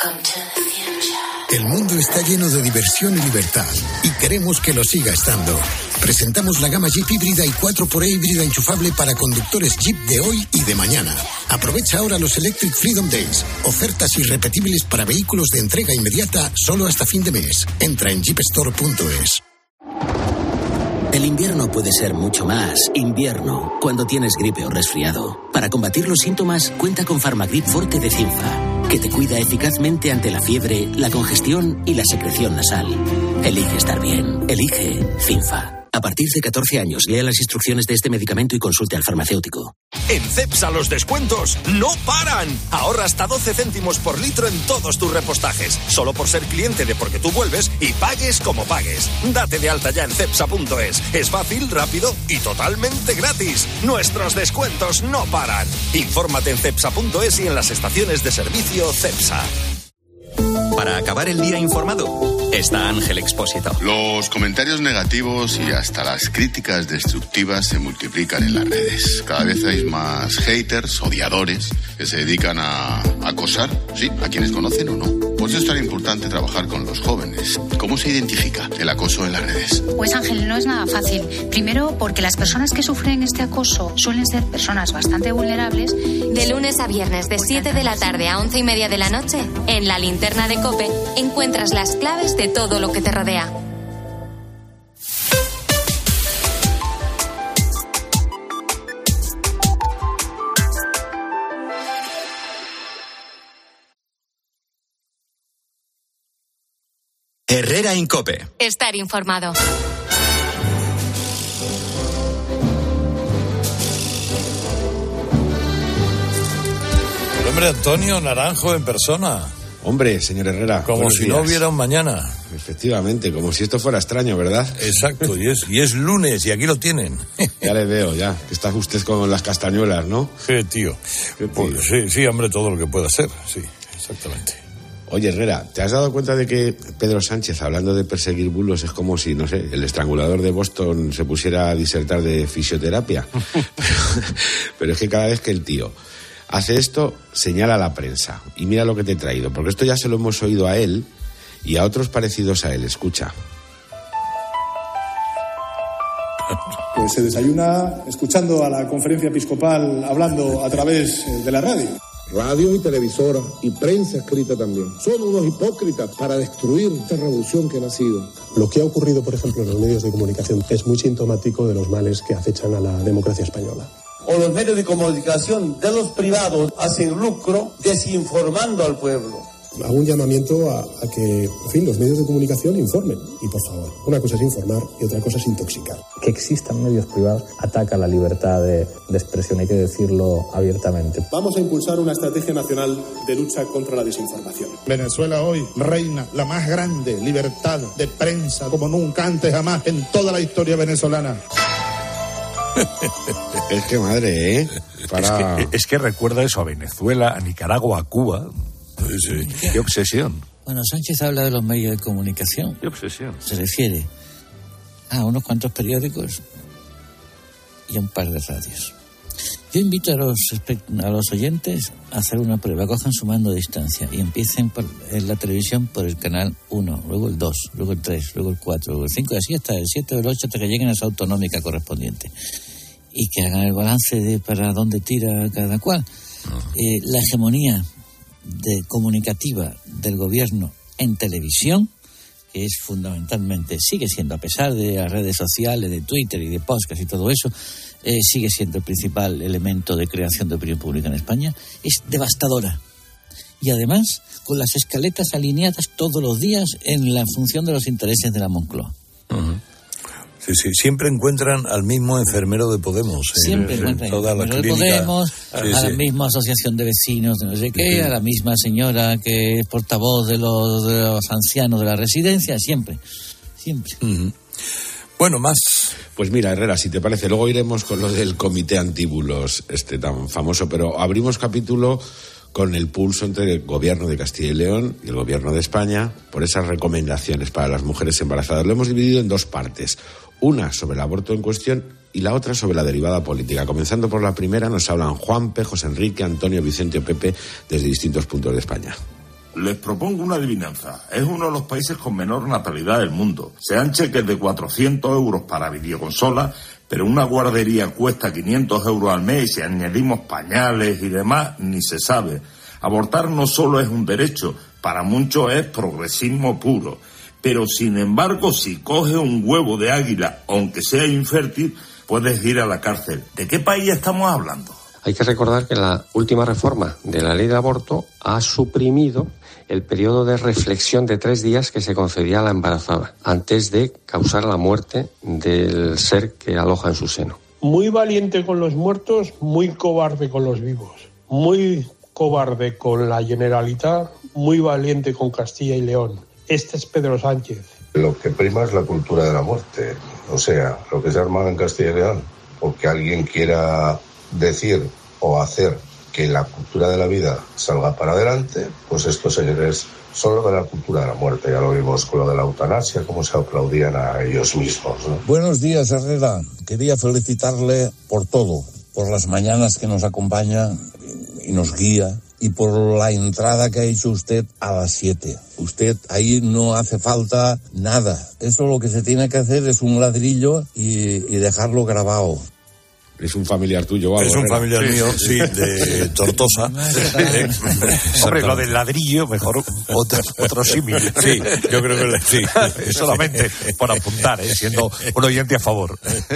El mundo está lleno de diversión y libertad y queremos que lo siga estando. Presentamos la gama Jeep híbrida y cuatro por E híbrida enchufable para conductores Jeep de hoy y de mañana. Aprovecha ahora los Electric Freedom Days. Ofertas irrepetibles para vehículos de entrega inmediata solo hasta fin de mes. Entra en jeep store punto es. El invierno puede ser mucho más invierno cuando tienes gripe o resfriado. Para combatir los síntomas, cuenta con Farmagrip Forte de Cinfa. que te cuida eficazmente ante la fiebre, la congestión y la secreción nasal. Elige estar bien. Elige Cinfa. A partir de catorce años, lea las instrucciones de este medicamento y consulte al farmacéutico. En Cepsa los descuentos no paran. Ahorra hasta doce céntimos por litro en todos tus repostajes. Solo por ser cliente de Porque Tú Vuelves y pagues como pagues. Date de alta ya en cepsa punto es. Es fácil, rápido y totalmente gratis. Nuestros descuentos no paran. Infórmate en cepsa punto es y en las estaciones de servicio Cepsa. Para acabar el día informado, está Ángel Expósito. Los comentarios negativos y hasta las críticas destructivas se multiplican en las redes. Cada vez hay más haters, odiadores, que se dedican a acosar, sí, a quienes conocen o no. Por eso es tan importante trabajar con los jóvenes. ¿Cómo se identifica el acoso en las redes? Pues Ángel, no es nada fácil. Primero, porque las personas que sufren este acoso suelen ser personas bastante vulnerables. De lunes a viernes, de siete de la tarde a once y media de la noche, en la linterna de COPE, encuentras las claves de todo lo que te rodea. Herrera Incope. Estar informado. El hombre Antonio Naranjo en persona. Hombre, señor Herrera. Como si días. No hubiera un mañana. Efectivamente, como si esto fuera extraño, ¿verdad? Exacto, y es, y es lunes y aquí lo tienen. Ya le veo, ya. Está usted con las castañuelas, ¿no? Sí, tío. ¿Qué tío? Pues, sí, sí, hombre, todo lo que pueda ser, sí, exactamente. Oye, Herrera, ¿te has dado cuenta de que Pedro Sánchez, hablando de perseguir bulos, es como si, no sé, el estrangulador de Boston se pusiera a disertar de fisioterapia? pero, pero es que cada vez que el tío hace esto, señala a la prensa. Y mira lo que te he traído, porque esto ya se lo hemos oído a él y a otros parecidos a él. Escucha. Pues se desayuna escuchando a la conferencia episcopal hablando a través de la radio. Radio y televisora y prensa escrita también. Son unos hipócritas para destruir esta revolución que ha nacido. Lo que ha ocurrido, por ejemplo, en los medios de comunicación es muy sintomático de los males que acechan a la democracia española. O los medios de comunicación de los privados hacen lucro desinformando al pueblo. Hago un llamamiento a, a que, en fin, los medios de comunicación informen. Y por favor, una cosa es informar y otra cosa es intoxicar. Que existan medios privados ataca la libertad de, de expresión, hay que decirlo abiertamente. Vamos a impulsar una estrategia nacional de lucha contra la desinformación. Venezuela hoy reina la más grande libertad de prensa como nunca antes jamás en toda la historia venezolana. Es que madre, ¿eh? Para... Es, que, es que recuerda eso a Venezuela, a Nicaragua, a Cuba. Sí. Qué obsesión. Bueno, Sánchez habla de los medios de comunicación. Qué obsesión. Se refiere a unos cuantos periódicos y a un par de radios. Yo invito a los, a los oyentes a hacer una prueba. Cojan su mando de distancia y empiecen por, en la televisión por el canal uno, luego el dos, luego el tres, luego el cuatro, luego el cinco, y así hasta el siete o el ocho hasta que lleguen a su autonómica correspondiente. Y que hagan el balance de para dónde tira cada cual. Eh, la hegemonía de comunicativa del gobierno en televisión, que es fundamentalmente, sigue siendo, a pesar de las redes sociales, de Twitter y de podcast y todo eso, eh, sigue siendo el principal elemento de creación de opinión pública en España, es devastadora. Y además, con las escaletas alineadas todos los días en la función de los intereses de la Moncloa. Uh-huh. Sí, sí, siempre encuentran al mismo enfermero de Podemos. Siempre en, encuentran en toda la enfermero de Podemos, sí, a sí. la misma asociación de vecinos de no sé qué, sí. a la misma señora que es portavoz de los, de los ancianos de la residencia, siempre, siempre. Uh-huh. Bueno, más. Pues mira, Herrera, si te parece, luego iremos con lo del comité antíbulos, este tan famoso, pero abrimos capítulo con el pulso entre el gobierno de Castilla y León y el gobierno de España por esas recomendaciones para las mujeres embarazadas. Lo hemos dividido en dos partes. Una sobre el aborto en cuestión y la otra sobre la derivada política. Comenzando por la primera, nos hablan Juanpe, José Enrique, Antonio, Vicente o Pepe desde distintos puntos de España. Les propongo una adivinanza. Es uno de los países con menor natalidad del mundo. Se dan cheques de cuatrocientos euros para videoconsolas, pero una guardería cuesta quinientos euros al mes y si añadimos pañales y demás, ni se sabe. Abortar no solo es un derecho, para muchos es progresismo puro. Pero, sin embargo, si coges un huevo de águila, aunque sea infértil, puedes ir a la cárcel. ¿De qué país estamos hablando? Hay que recordar que la última reforma de la ley de aborto ha suprimido el periodo de reflexión de tres días que se concedía a la embarazada antes de causar la muerte del ser que aloja en su seno. Muy valiente con los muertos, muy cobarde con los vivos. Muy cobarde con la Generalitat, muy valiente con Castilla y León. Este es Pedro Sánchez. Lo que prima es la cultura de la muerte. O sea, lo que se ha armado en Castilla y León, porque alguien quiera decir o hacer que la cultura de la vida salga para adelante, pues estos señores son lo de la cultura de la muerte. Ya lo vimos con lo de la eutanasia, cómo se aplaudían a ellos mismos, ¿no? Buenos días, Herrera. Quería felicitarle por todo, por las mañanas que nos acompaña y nos guía, y por la entrada que ha hecho usted a las siete. Usted ahí no hace falta nada. Eso lo que se tiene que hacer es un ladrillo y, y dejarlo grabado. Es un familiar tuyo, algo. Es un familiar sí, mío, sí, sí, de Tortosa. eh, Hombre, lo del ladrillo, mejor otro, otro símil. Sí, yo creo que sí. Solamente por apuntar, ¿eh? Siendo un oyente a favor.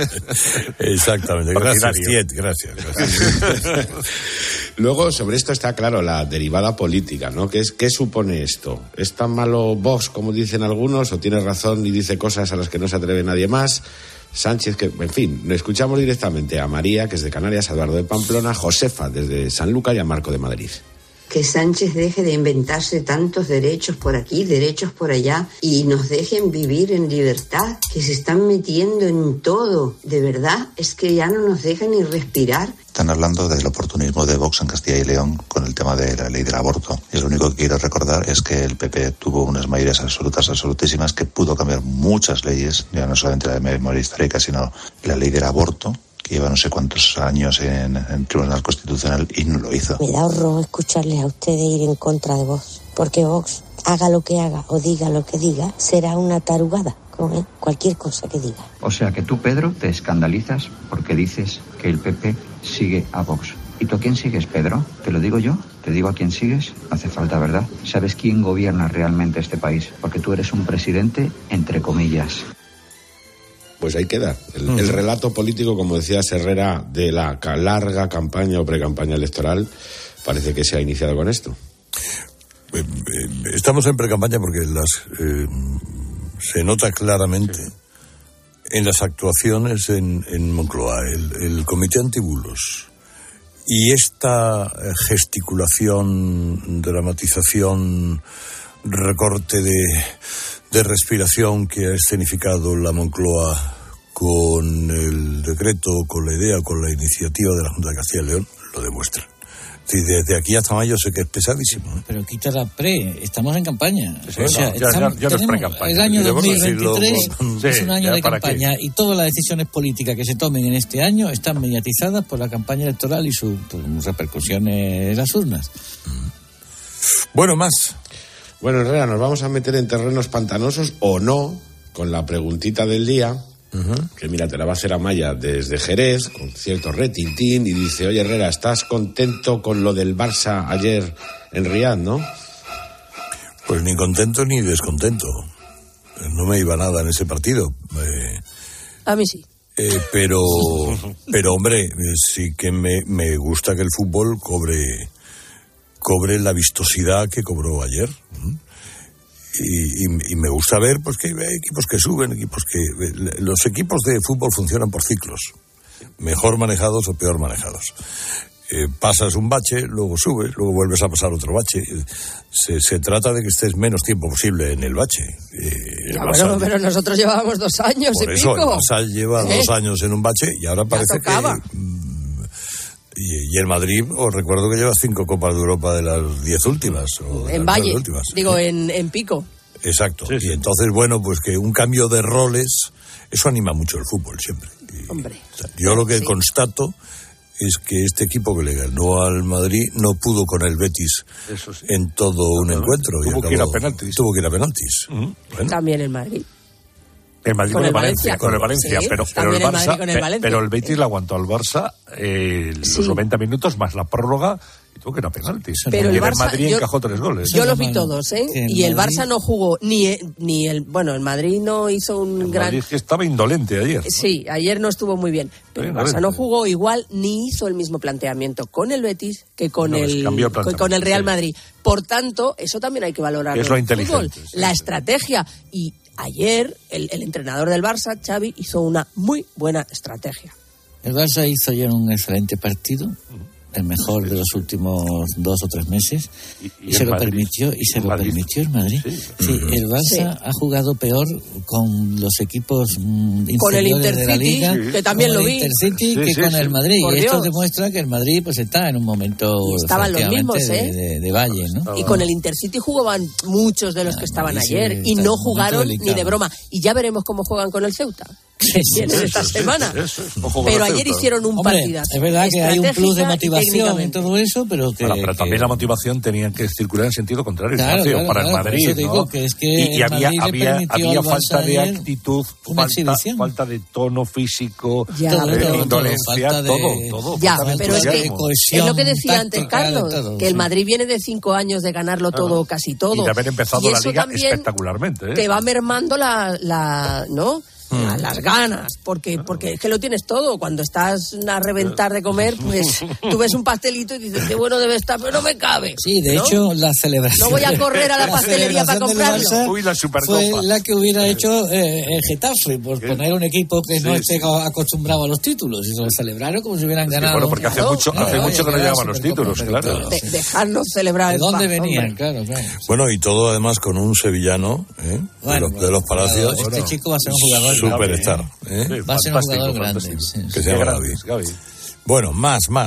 Exactamente. Gracias, Tiet, gracias. gracias. Luego, sobre esto está claro la derivada política, ¿no? ¿Qué, es, ¿Qué supone esto? ¿Es tan malo Vox como dicen algunos, o tiene razón y dice cosas a las que no se atreve nadie más? Sánchez, que, en fin, escuchamos directamente a María, que es de Canarias, a Eduardo de Pamplona, Josefa desde Sanlúcar y a Marco de Madrid. Que Sánchez deje de inventarse tantos derechos por aquí, derechos por allá, y nos dejen vivir en libertad, que se están metiendo en todo. De verdad, es que ya no nos dejan ni respirar. Están hablando del oportunismo de Vox en Castilla y León con el tema de la ley del aborto. Y lo único que quiero recordar es que el P P tuvo unas mayorías absolutas, absolutísimas, que pudo cambiar muchas leyes, ya no solamente la de memoria histórica, sino la ley del aborto, que lleva no sé cuántos años en, en Tribunal Constitucional, y no lo hizo. Me da horror escucharles a ustedes ir en contra de Vox, porque Vox, haga lo que haga o diga lo que diga, será una tarugada, con cualquier cosa que diga. O sea que tú, Pedro, te escandalizas porque dices que el P P sigue a Vox. ¿Y tú a quién sigues, Pedro? ¿Te lo digo yo? ¿Te digo a quién sigues? No hace falta, ¿verdad? ¿Sabes quién gobierna realmente este país? Porque tú eres un presidente, entre comillas. Pues ahí queda. El, mm. el relato político, como decía Herrera, de la larga campaña o precampaña electoral, parece que se ha iniciado con esto. Estamos en precampaña porque las eh, se nota claramente sí. en las actuaciones en, en Moncloa, el, el Comité Antibulos y esta gesticulación, dramatización, recorte de, de respiración que ha escenificado la Moncloa con el decreto, con la idea, con la iniciativa de la Junta de Castilla y León, lo demuestra. Sí, desde aquí hasta mayo sé que es pesadísimo, ¿eh? Pero quita la pre, estamos en campaña. Sí, o sea, no, ya, estamos, ya, ya no es pre-campaña. El año dos mil veintitrés sí, es un año de campaña qué. Y todas las decisiones políticas que se tomen en este año están mediatizadas por la campaña electoral y sus pues, repercusiones en las urnas. Bueno, más. Bueno, Herrera, nos vamos a meter en terrenos pantanosos o no, con la preguntita del día. Uh-huh. Que mira, te la va a hacer Amaya desde Jerez, con cierto retintín, y dice: oye, Herrera, ¿estás contento con lo del Barça ayer en Riad, no? Pues ni contento ni descontento. No me iba nada en ese partido. Eh, a mí sí. Eh, pero, pero hombre, sí que me, me gusta que el fútbol cobre, cobre la vistosidad que cobró ayer. Y, y, y me gusta ver pues que hay equipos que suben, equipos que los equipos de fútbol funcionan por ciclos, mejor manejados o peor manejados. Eh, pasas un bache, luego subes, luego vuelves a pasar otro bache. Se, se trata de que estés menos tiempo posible en el bache. Eh, no, bueno, pero nosotros llevábamos dos años por y eso, pico. El Barça lleva ¿Eh? dos años en un bache y ahora parece que... Y, y el Madrid, os recuerdo que lleva cinco Copas de Europa de las diez últimas. O en las Valle, últimas. digo, en, en Pico. Exacto. Sí, sí. Y entonces, bueno, pues que un cambio de roles, eso anima mucho el fútbol siempre. Y, Hombre. O sea, yo lo que sí. constato es que este equipo que le ganó al Madrid no pudo con el Betis sí. en todo un no, encuentro. Tuvo y acabó, que ir a penaltis. Tuvo que ir a penaltis. Uh-huh. Bueno. También el Madrid. El Madrid con, con el Valencia, Valencia, con el Valencia, sí, pero, pero el Barça, el pero el Betis le aguantó al Barça eh, los sí. noventa minutos más la prórroga. que era penalti. Pero el y el Barça, Madrid yo, encajó tres goles. Yo los vi todos, ¿eh? El y el Madrid... Barça no jugó ni ni el bueno, el Madrid no hizo un el gran. Madrid que estaba indolente ayer, ¿no? Sí, ayer no estuvo muy bien. Pero el Barça no jugó igual ni hizo el mismo planteamiento con el Betis que con no, el, el con, con el Real Madrid. Por tanto, eso también hay que valorarlo. Es lo en inteligente. Fútbol, sí, la sí. estrategia. Y ayer el, el entrenador del Barça, Xavi, hizo una muy buena estrategia. El Barça hizo ayer un excelente partido, el mejor de los últimos dos o tres meses, y, y, y se lo Madrid, permitió y se lo Madrid. permitió el Madrid. Sí, sí el Barça sí. ha jugado peor con los equipos mm, con el inferiores de la Liga, sí. que también lo vi, Intercity sí, que sí, con sí. el Madrid. Por y Dios. Esto demuestra que el Madrid pues está en un momento estaban los mismos, de, ¿eh? de, de valle, ¿no? Y con el Intercity jugaban muchos de los ah, que estaban ayer y no jugaron ni de broma. Y ya veremos cómo juegan con el Ceuta. Sí, sí, sí, esta sí, semana. Sí, sí, pero ayer hicieron un Hombre, partidazo. Es verdad que hay un plus de motivación en todo eso, pero que... Bueno, pero que... también la motivación tenía que circular en sentido contrario, claro, claro, para claro, el Madrid, ¿no? Digo que es que y, y había, había, había falta de actitud, falta, falta de tono físico, ya, de todo, indolencia, todo, todo, todo. Ya, pero es que es lo que decía antes Carlos, todo, que el Madrid viene de cinco años de ganarlo todo, claro. casi todo. Y de haber empezado la Liga espectacularmente. ¿eh? Te va mermando la, la ¿no? A las ganas, porque porque es que lo tienes todo. Cuando estás a reventar de comer, pues tú ves un pastelito y dices, qué bueno debe estar, pero no me cabe. Sí, de ¿no? hecho, la celebración... No voy a correr a la pastelería para comprarlo. Uy, la Supercopa. Fue la que hubiera hecho eh, el Getafe, por ¿Qué? poner un equipo que sí, no esté sí. acostumbrado a los títulos. Y se lo celebraron como si hubieran ganado. Sí, bueno, porque hace claro, mucho, claro, hace claro, mucho que no llegaban los títulos, pero, claro. claro de, sí. Dejarnos celebrar ¿De el dónde paz, venían? Hombre. Claro, claro. Bueno, y todo además con un sevillano, ¿eh? Bueno, de, los, de los Palacios. Este bueno, chico va a ser un jugador superstar, ¿eh? Sí, va a ser un jugador grande. Sí, que se llama Gavi. Gavi. Bueno, más, más.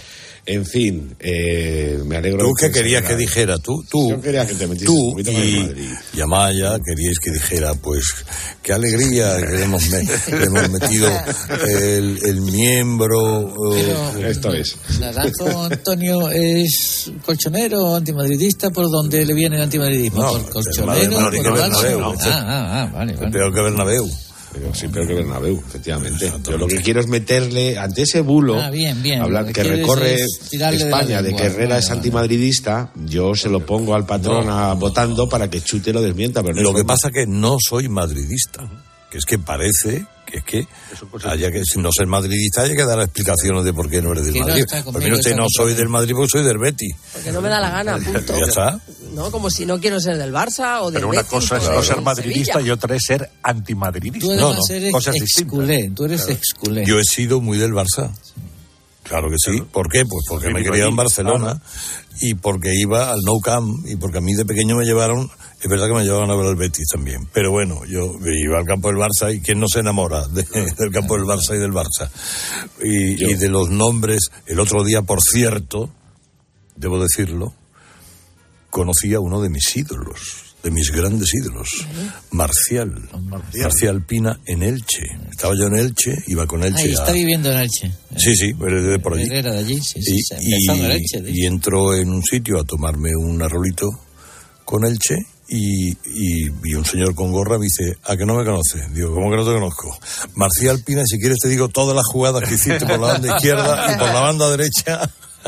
En fin, eh, me alegro. ¿Tú qué querías que dijera? Tú, tú, Yo quería que te metieras tú un poquito más en Madrid. Y Amaya queríais que dijera, pues, qué alegría que le hemos, me, le hemos metido el, el miembro. Pero, Esto es. Naranjo Antonio es colchonero, antimadridista, ¿por dónde le viene el antimadridismo? No, ¿Por colchonero? Madrid, ¿Por Bernabéu, ah, ah, ah, vale, vale. Peor que Bernabéu. Pero sí, peor que Bernabéu, efectivamente. Yo lo que quiero es meterle, ante ese bulo, ah, bien, bien. hablar, que recorre España, de, de que Herrera vale, es antimadridista, yo se lo pongo al patrón no, a, votando para que Chute lo desmienta. Pero no lo que pasa es que no soy madridista, que es que parece que es que haya que si no ser madridista hay que dar explicaciones de por qué no eres del Madrid. No pues mire usted, no soy del Madrid porque soy del Betis. Porque no me da la gana, punto. Ya está. No, como si no quiero ser del Barça o del Pero una Betis, cosa es no ser madridista y otra es ser antimadridista. Tú no, no, eres cosas exculé, tú eres claro. exculé. Yo he sido muy del Barça. Claro que sí. ¿Por qué? Pues porque me crié en Barcelona y porque iba al Nou Camp y porque a mí de pequeño me llevaron, es verdad que me llevaban a ver al Betis también, pero bueno, yo iba al campo del Barça y ¿quién no se enamora de, del campo del Barça y del Barça? Y, y de los nombres, el otro día, por cierto, debo decirlo, conocí a uno de mis ídolos, de mis grandes ídolos, Marcial, Marcial, Marcial Pina en Elche. Estaba yo en Elche, iba con Elche. Ahí está a... viviendo en Elche. Sí, sí, pero de por allí. Él era de allí, sí, sí. Y, sí empezando en Elche. De y entró en un sitio a tomarme un arrolito con Elche y, y, y un señor con gorra me dice, ¿a que no me conoces? Digo, ¿cómo que no te conozco? Marcial Pina, si quieres te digo todas las jugadas que hiciste por la banda izquierda y por la banda derecha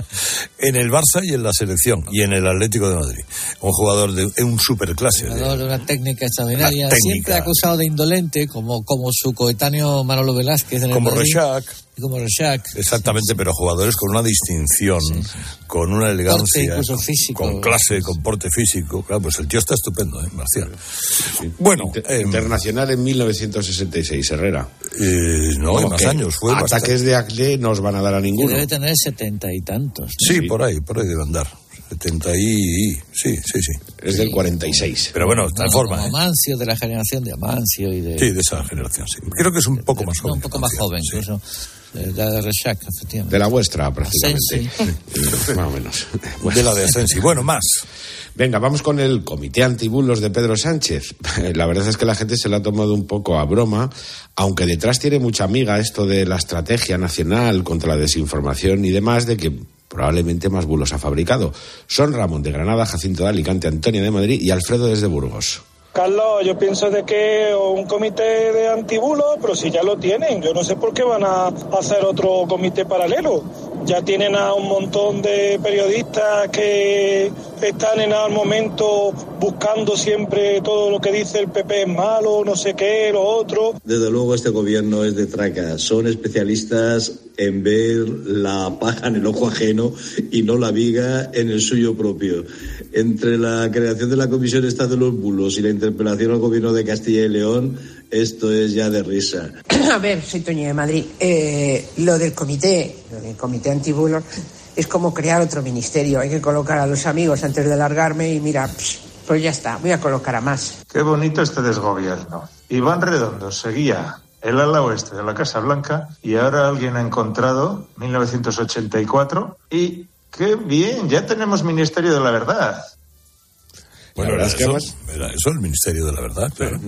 en el Barça y en la selección y en el Atlético de Madrid. Un jugador de un superclase. Un jugador de una técnica extraordinaria, técnica. Siempre acusado de indolente, como, como su coetáneo Manolo Velázquez en el como Madrid. Rexach. Como Rexach. Exactamente, sí, sí. Pero jugadores con una distinción, sí, sí. con una elegancia, porte, con, físico, con clase, con porte físico. Claro, pues el tío está estupendo, ¿eh? Marcial. Sí. Bueno, Inter- eh, internacional en mil novecientos sesenta y seis, Herrera. Eh, no, hay más años. Fue ataques bastante. de acné no os van a dar a ninguno. Debe tener setenta y tantos, ¿no? Sí, por ahí, por ahí debe andar. setenta y... Sí, sí, sí. Es del cuarenta y seis. Pero bueno, está no, en forma. Como ¿eh? Amancio, de la generación de Amancio y de... Sí, de esa generación, sí. Creo que es un poco de, más joven. No, un poco más joven, sí. Incluso. La de Rexach, efectivamente. De la vuestra, prácticamente. Sí. Más o menos. Bueno. De la de Asensi. Bueno, más. Venga, vamos con el comité antibulos de Pedro Sánchez. La verdad es que la gente se lo ha tomado un poco a broma, aunque detrás tiene mucha amiga esto de la estrategia nacional contra la desinformación y demás, de que probablemente más bulos ha fabricado. Son Ramón de Granada, Jacinto de Alicante, Antonio de Madrid y Alfredo desde Burgos. Carlos, yo pienso de que un comité de antibulos, pero si ya lo tienen, yo no sé por qué van a hacer otro comité paralelo. Ya tienen a un montón de periodistas que están en el momento buscando siempre todo lo que dice el P P es malo, no sé qué, lo otro. Desde luego este gobierno es de traca. Son especialistas en ver la paja en el ojo ajeno y no la viga en el suyo propio. Entre la creación de la Comisión Estado de los Bulos y la interpelación al gobierno de Castilla y León, esto es ya de risa. A ver, soy Toña de Madrid. Eh, lo del comité, lo del comité antibulos, es como crear otro ministerio. Hay que colocar a los amigos antes de largarme y mira, pss, pues ya está, voy a colocar a más. Qué bonito este desgobierno. Iván Redondo seguía el ala oeste de la Casa Blanca y ahora alguien ha encontrado mil novecientos ochenta y cuatro y qué bien, ya tenemos Ministerio de la Verdad. Bueno, era eso, era eso el Ministerio de la Verdad, claro.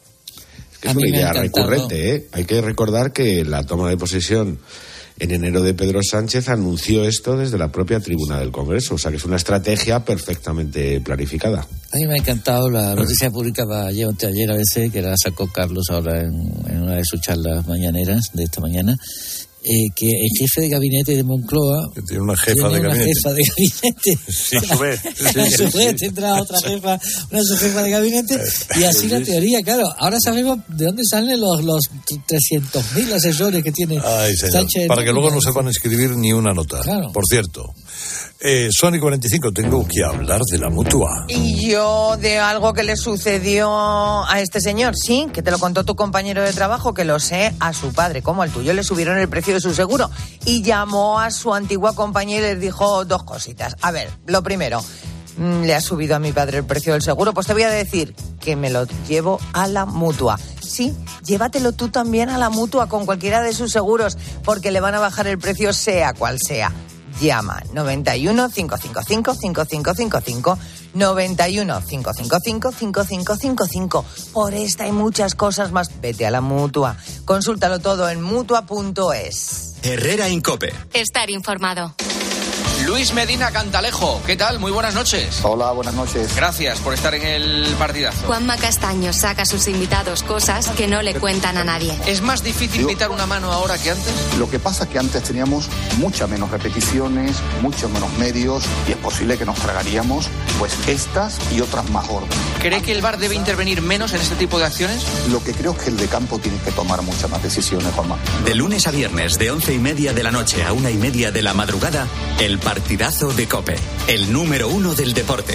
Es que es una idea recurrente, ¿eh? Hay que recordar que la toma de posesión en enero de Pedro Sánchez anunció esto desde la propia tribuna del Congreso, o sea que es una estrategia perfectamente planificada. A mí me ha encantado la noticia publicada ayer o ayer a veces, que la sacó Carlos ahora en, en una de sus charlas mañaneras de esta mañana, eh, que el jefe de gabinete de Moncloa que tiene una jefa tiene de una gabinete. jefa de gabinete. Sí, a su vez. A su vez tendrá otra jefa, una subjefa de gabinete, y así la teoría, claro. Ahora sabemos de dónde salen los, los trescientos mil asesores que tiene Ay, señor, Sánchez. para que luego no sepan escribir ni una nota. Claro. Por cierto, eh, Sony cuarenta y cinco, tengo que hablar de la Mutua. Y yo de algo que le sucedió a este señor, sí, que te lo contó tu compañero de trabajo, que lo sé, a su padre, como al tuyo, le subieron el precio de su seguro y llamó a su antigua compañía y les dijo dos cositas. A ver, lo primero, le ha subido a mi padre el precio del seguro, pues te voy a decir que me lo llevo a la Mutua. Sí, llévatelo tú también a la Mutua con cualquiera de sus seguros, porque le van a bajar el precio sea cual sea. Llama noventa y uno, cinco cinco cinco, cinco cinco cinco cinco, noventa y uno, cinco cinco cinco, cinco cinco cinco cinco. Por esta y muchas cosas más, vete a la Mutua. Consúltalo todo en mutua punto es. Herrera Incope. Estar informado. Luis Medina Cantalejo, ¿qué tal? Muy buenas noches. Hola, buenas noches. Gracias por estar en el partidazo. Juanma Castaño saca a sus invitados cosas que no le cuentan a nadie. ¿Es más difícil Yo, quitar una mano ahora que antes? Lo que pasa es que antes teníamos muchas menos repeticiones, muchos menos medios y es posible que nos tragaríamos pues estas y otras más gordas. ¿Cree que el V A R debe intervenir menos en este tipo de acciones? Lo que creo es que el de campo tiene que tomar muchas más decisiones, Juanma. De lunes a viernes, de once y media de la noche a una y media de la madrugada, el partidazo de COPE, el número uno del deporte.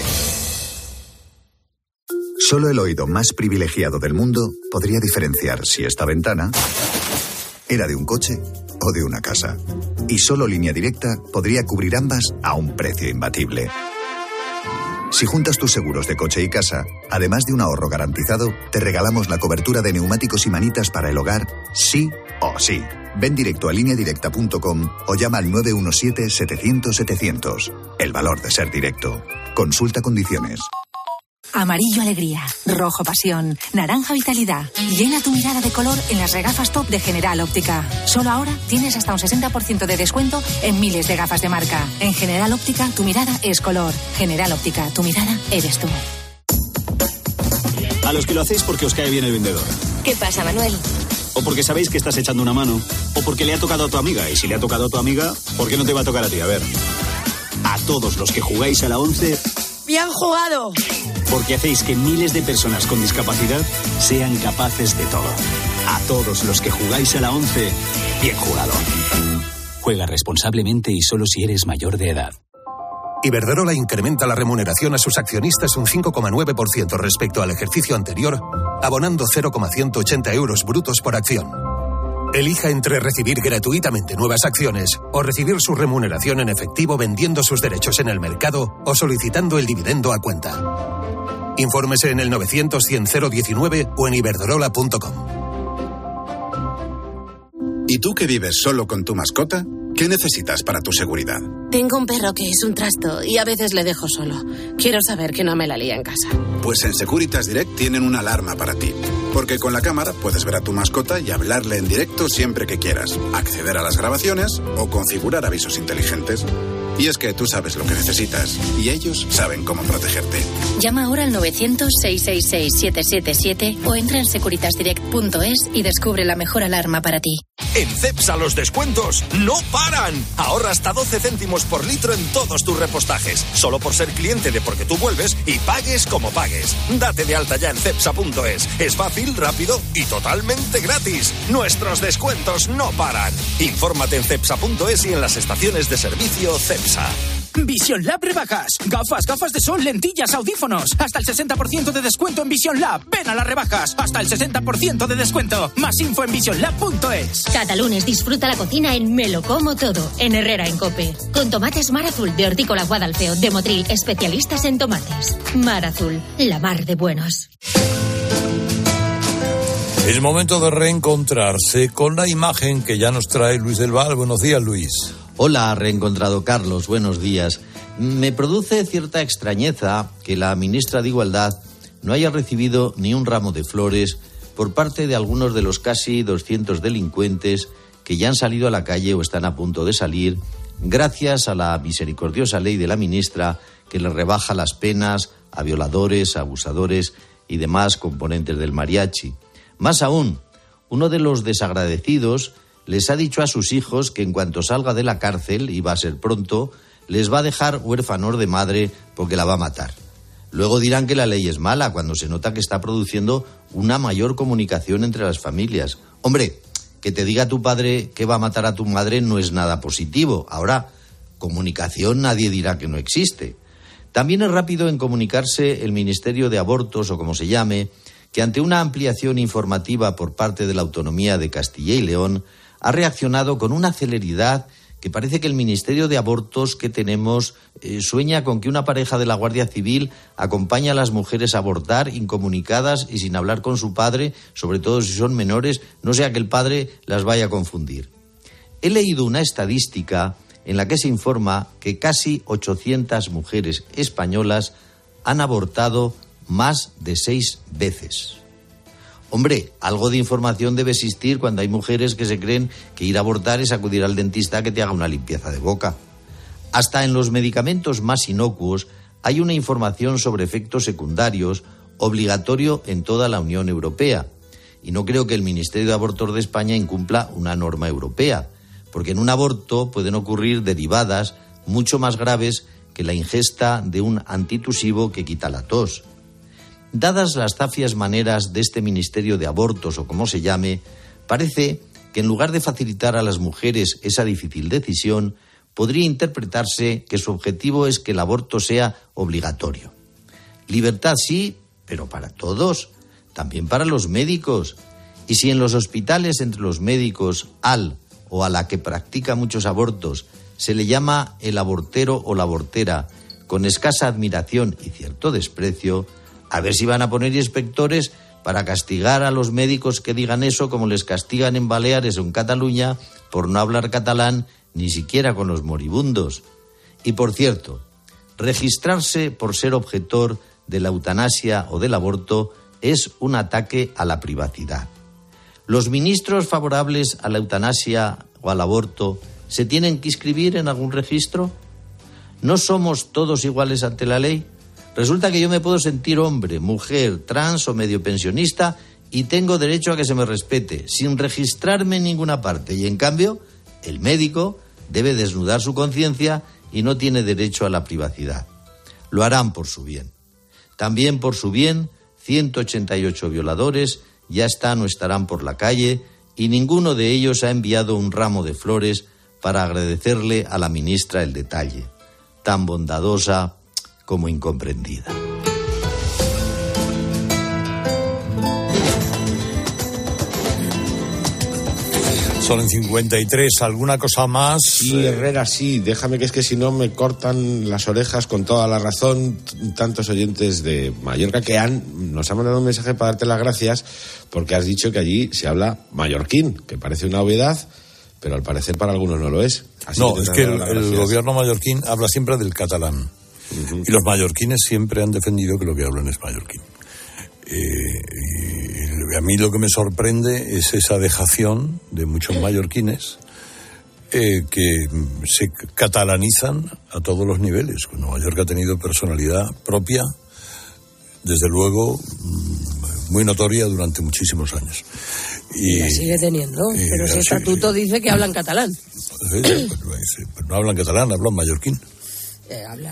Solo el oído más privilegiado del mundo podría diferenciar si esta ventana era de un coche o de una casa. Y solo Línea Directa podría cubrir ambas a un precio imbatible. Si juntas tus seguros de coche y casa, además de un ahorro garantizado, te regalamos la cobertura de neumáticos y manitas para el hogar, sí o sí. Ven directo a línea directa punto com o llama al nueve uno siete, setecientos, setecientos. El valor de ser directo. Consulta condiciones. Amarillo alegría, rojo pasión, naranja vitalidad. Llena tu mirada de color en las regafas top de General Óptica. Solo ahora tienes hasta un sesenta por ciento de descuento en miles de gafas de marca. En General Óptica, tu mirada es color. General Óptica, tu mirada eres tú. A los que lo hacéis porque os cae bien el vendedor. ¿Qué pasa, Manuel? O porque sabéis que estás echando una mano. O porque le ha tocado a tu amiga. Y si le ha tocado a tu amiga, ¿por qué no te va a tocar a ti? A ver. A todos los que jugáis a la once... ¡Bien jugado! Porque hacéis que miles de personas con discapacidad sean capaces de todo. A todos los que jugáis a la once, bien jugado. Juega responsablemente y solo si eres mayor de edad. Iberdrola incrementa la remuneración a sus accionistas un cinco coma nueve por ciento respecto al ejercicio anterior, abonando cero coma ciento ochenta euros brutos por acción. Elija entre recibir gratuitamente nuevas acciones o recibir su remuneración en efectivo vendiendo sus derechos en el mercado o solicitando el dividendo a cuenta. Infórmese en el novecientos, cien, cero diecinueve o en iberdrola punto com. ¿Y tú que vives solo con tu mascota? ¿Qué necesitas para tu seguridad? Tengo un perro que es un trasto y a veces le dejo solo. Quiero saber que no me la lía en casa. Pues en Securitas Direct tienen una alarma para ti. Porque con la cámara puedes ver a tu mascota y hablarle en directo siempre que quieras, acceder a las grabaciones o configurar avisos inteligentes. Y es que tú sabes lo que necesitas y ellos saben cómo protegerte. Llama ahora al novecientos, seiscientos sesenta y seis, setecientos setenta y siete o entra en securitas direct punto es y descubre la mejor alarma para ti. En Cepsa los descuentos no paran. Ahorra hasta doce céntimos por litro en todos tus repostajes. Solo por ser cliente de Porque Tú Vuelves y pagues como pagues. Date de alta ya en cepsa punto es. Es fácil, rápido y totalmente gratis. Nuestros descuentos no paran. Infórmate en cepsa punto es y en las estaciones de servicio Cepsa. Vision Lab rebajas. Gafas, gafas de sol, lentillas, audífonos. Hasta el sesenta por ciento de descuento en Vision Lab. Ven a las rebajas. Hasta el sesenta por ciento de descuento. Más info en vision lab punto es. Cada lunes disfruta la cocina en Me lo como todo, en Herrera en Cope. Con tomates Mar Azul de Hortícola Guadalfeo de Motril, especialistas en tomates. Mar Azul, la mar de buenos. Es momento de reencontrarse con la imagen que ya nos trae Luis del Val. Buenos días, Luis. Hola, reencontrado Carlos, buenos días. Me produce cierta extrañeza que la ministra de Igualdad no haya recibido ni un ramo de flores por parte de algunos de los casi doscientos delincuentes que ya han salido a la calle o están a punto de salir, gracias a la misericordiosa ley de la ministra que le rebaja las penas a violadores, abusadores y demás componentes del mariachi. Más aún, uno de los desagradecidos les ha dicho a sus hijos que en cuanto salga de la cárcel, y va a ser pronto, les va a dejar huérfanos de madre porque la va a matar. Luego dirán que la ley es mala cuando se nota que está produciendo una mayor comunicación entre las familias. Hombre, que te diga tu padre que va a matar a tu madre no es nada positivo. Ahora, comunicación nadie dirá que no existe. También es rápido en comunicarse el Ministerio de Abortos, o como se llame, que ante una ampliación informativa por parte de la Autonomía de Castilla y León, ha reaccionado con una celeridad que parece que el Ministerio de Abortos que tenemos eh, sueña con que una pareja de la Guardia Civil acompaña a las mujeres a abortar incomunicadas y sin hablar con su padre, sobre todo si son menores, no sea que el padre las vaya a confundir. He leído una estadística en la que se informa que casi ochocientas mujeres españolas han abortado más de seis veces. Hombre, algo de información debe existir cuando hay mujeres que se creen que ir a abortar es acudir al dentista a que te haga una limpieza de boca. Hasta en los medicamentos más inocuos hay una información sobre efectos secundarios obligatorio en toda la Unión Europea. Y no creo que el Ministerio de Abortos de España incumpla una norma europea, porque en un aborto pueden ocurrir derivadas mucho más graves que la ingesta de un antitusivo que quita la tos. Dadas las zafias maneras de este Ministerio de Abortos, o como se llame, parece que en lugar de facilitar a las mujeres esa difícil decisión, podría interpretarse que su objetivo es que el aborto sea obligatorio. Libertad sí, pero para todos, también para los médicos. Y si en los hospitales entre los médicos al o a la que practica muchos abortos se le llama el abortero o la abortera con escasa admiración y cierto desprecio, a ver si van a poner inspectores para castigar a los médicos que digan eso, como les castigan en Baleares o en Cataluña por no hablar catalán ni siquiera con los moribundos. Y por cierto, registrarse por ser objetor de la eutanasia o del aborto es un ataque a la privacidad. ¿Los ministros favorables a la eutanasia o al aborto se tienen que inscribir en algún registro? ¿No somos todos iguales ante la ley? Resulta que yo me puedo sentir hombre, mujer, trans o medio pensionista y tengo derecho a que se me respete, sin registrarme en ninguna parte. Y en cambio, el médico debe desnudar su conciencia y no tiene derecho a la privacidad. Lo harán por su bien. También por su bien, ciento ochenta y ocho violadores ya están o estarán por la calle y ninguno de ellos ha enviado un ramo de flores para agradecerle a la ministra el detalle, tan bondadosa como incomprendida. Son en cincuenta y tres, ¿alguna cosa más? Sí, Herrera, sí, déjame que es que si no me cortan las orejas con toda la razón tantos oyentes de Mallorca que han nos han mandado un mensaje para darte las gracias porque has dicho que allí se habla mallorquín, que parece una obviedad, pero al parecer para algunos no lo es. Así no, que es que el, el gobierno mallorquín habla siempre del catalán. Uh-huh. Y los mallorquines siempre han defendido que lo que hablan es mallorquín. Eh, y a mí lo que me sorprende es esa dejación de muchos mallorquines eh, que se catalanizan a todos los niveles. Nueva York ha tenido personalidad propia, desde luego, muy notoria durante muchísimos años. Y, y la sigue teniendo, y, pero ese estatuto sí, dice que hablan catalán. Sí, pues no hablan catalán, hablan mallorquín. Eh, hablan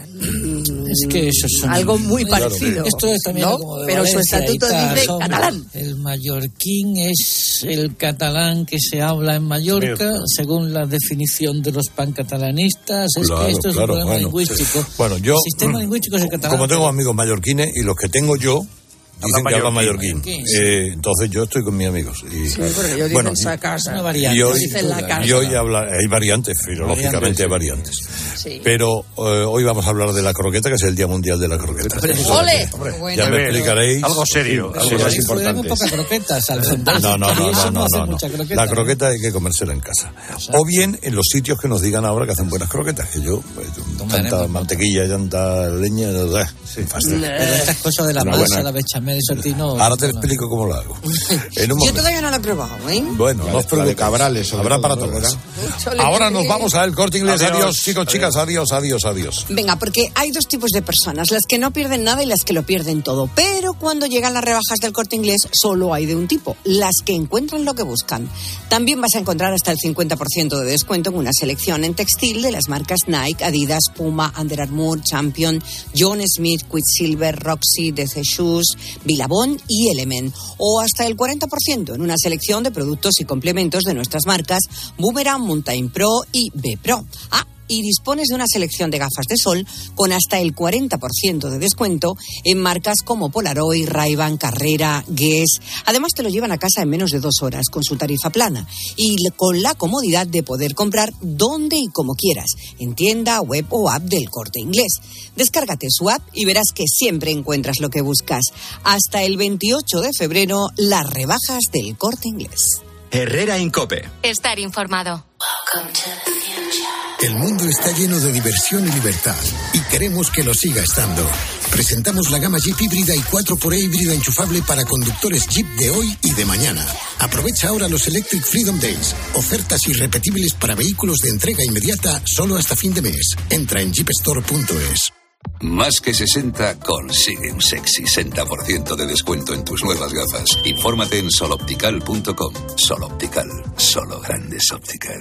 es que eso son algo muy parecido. Claro, esto es también ¿no? como de pero Valencia, su estatuto tal, dice son, catalán. El mallorquín es el catalán que se habla en Mallorca, sí, según la definición de los pancatalanistas. Es claro, que esto es claro, un problema bueno, lingüístico. Sí. Bueno, yo, el sistema lingüístico es el catalán. Como tengo amigos mallorquines y los que tengo yo dicen que hablan mallorquín. mallorquín sí. eh, entonces yo estoy con mis amigos. Y, sí, porque yo bueno, dicen casa. Y hoy, y hoy habla, hay variantes, filológicamente hay variantes. Sí. Pero eh, hoy vamos a hablar de la croqueta, que es el Día Mundial de la Croqueta. ¡Ole! Bueno, ya me explicaréis. Algo serio, sí, algo más importante. Poca croquetas, no, no, no, no, no, no, no. La croqueta hay que comérsela en casa. O bien en los sitios que nos digan ahora que hacen buenas croquetas, que yo, pues, tanta mantequilla, tanta leña, sí, fastidio. Pero estas cosas de la masa, la bechamel, eso a ti no. Ahora te explico cómo lo hago. Yo todavía no lo he probado, ¿eh? Bueno, no os preocupéis. Cabrales, habrá para todos. Ahora nos vamos al Corte Inglés. Adiós, chicos, chicas, adiós, adiós, adiós. Venga, porque hay dos tipos de personas, las que no pierden nada y las que lo pierden todo. Pero cuando llegan las rebajas del Corte Inglés, solo hay de un tipo, las que encuentran lo que buscan. También vas a encontrar hasta el cincuenta por ciento de descuento en una selección en textil de las marcas Nike, Adidas, Puma, Under Armour, Champion, John Smith, Quicksilver, Roxy, D C Shoes, Billabong y Element. O hasta el cuarenta por ciento en una selección de productos y complementos de nuestras marcas Boomerang, Mountain Pro y B Pro. Ah, y dispones de una selección de gafas de sol con hasta el cuarenta por ciento de descuento en marcas como Polaroid, Ray-Ban, Carrera, Guess. Además te lo llevan a casa en menos de dos horas con su tarifa plana y con la comodidad de poder comprar donde y como quieras, en tienda, web o app del Corte Inglés. Descárgate su app y verás que siempre encuentras lo que buscas. Hasta el veintiocho de febrero, las rebajas del Corte Inglés. Herrera Incope. Estar informado. El mundo está lleno de diversión y libertad y queremos que lo siga estando. Presentamos la gama Jeep híbrida y cuatro por E híbrida enchufable para conductores Jeep de hoy y de mañana. Aprovecha ahora los Electric Freedom Days, ofertas irrepetibles para vehículos de entrega inmediata solo hasta fin de mes. Entra en jeep store punto es. Más que sesenta consigue un sexy sesenta por ciento de descuento en tus nuevas gafas. Infórmate en soloptical punto com. Soloptical, solo grandes ópticas.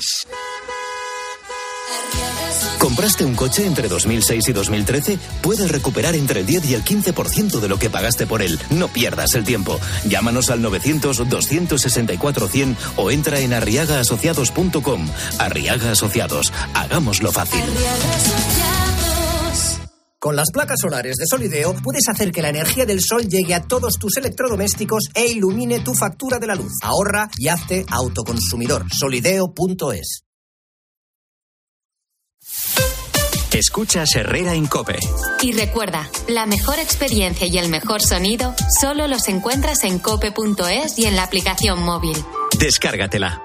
¿Compraste un coche entre dos mil seis y dos mil trece? Puedes recuperar entre el diez y el quince por ciento de lo que pagaste por él. No pierdas el tiempo. Llámanos al novecientos, doscientos sesenta y cuatro, cien o entra en arriaga asociados punto com. Arriaga Asociados. Hagámoslo fácil. Con las placas solares de Solideo puedes hacer que la energía del sol llegue a todos tus electrodomésticos e ilumine tu factura de la luz. Ahorra y hazte autoconsumidor. solideo punto es. Escuchas Herrera Incope. Y recuerda, la mejor experiencia y el mejor sonido solo los encuentras en cope punto es y en la aplicación móvil. Descárgatela.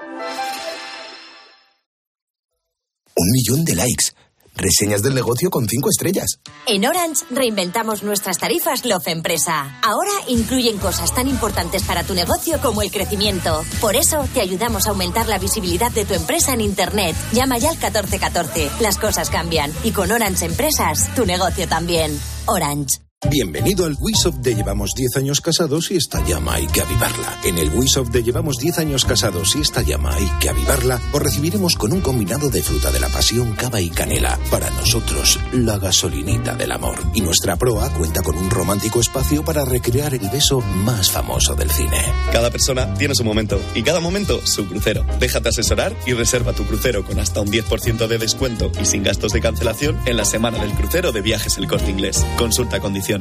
Un millón de likes. Reseñas del negocio con cinco estrellas. En Orange reinventamos nuestras tarifas Love Empresa. Ahora incluyen cosas tan importantes para tu negocio como el crecimiento. Por eso te ayudamos a aumentar la visibilidad de tu empresa en Internet. Llama ya al catorce catorce. Las cosas cambian. Y con Orange Empresas, tu negocio también. Orange. Bienvenido al Wisof de Llevamos diez años casados y esta llama hay que avivarla. En el Wisof de Llevamos diez años casados y esta llama hay que avivarla, os recibiremos con un combinado de fruta de la pasión, cava y canela. Para nosotros, la gasolinita del amor. Y nuestra proa cuenta con un romántico espacio para recrear el beso más famoso del cine. Cada persona tiene su momento y cada momento su crucero. Déjate asesorar y reserva tu crucero con hasta un diez por ciento de descuento y sin gastos de cancelación en la semana del crucero de Viajes El Corte Inglés. Consulta condiciones.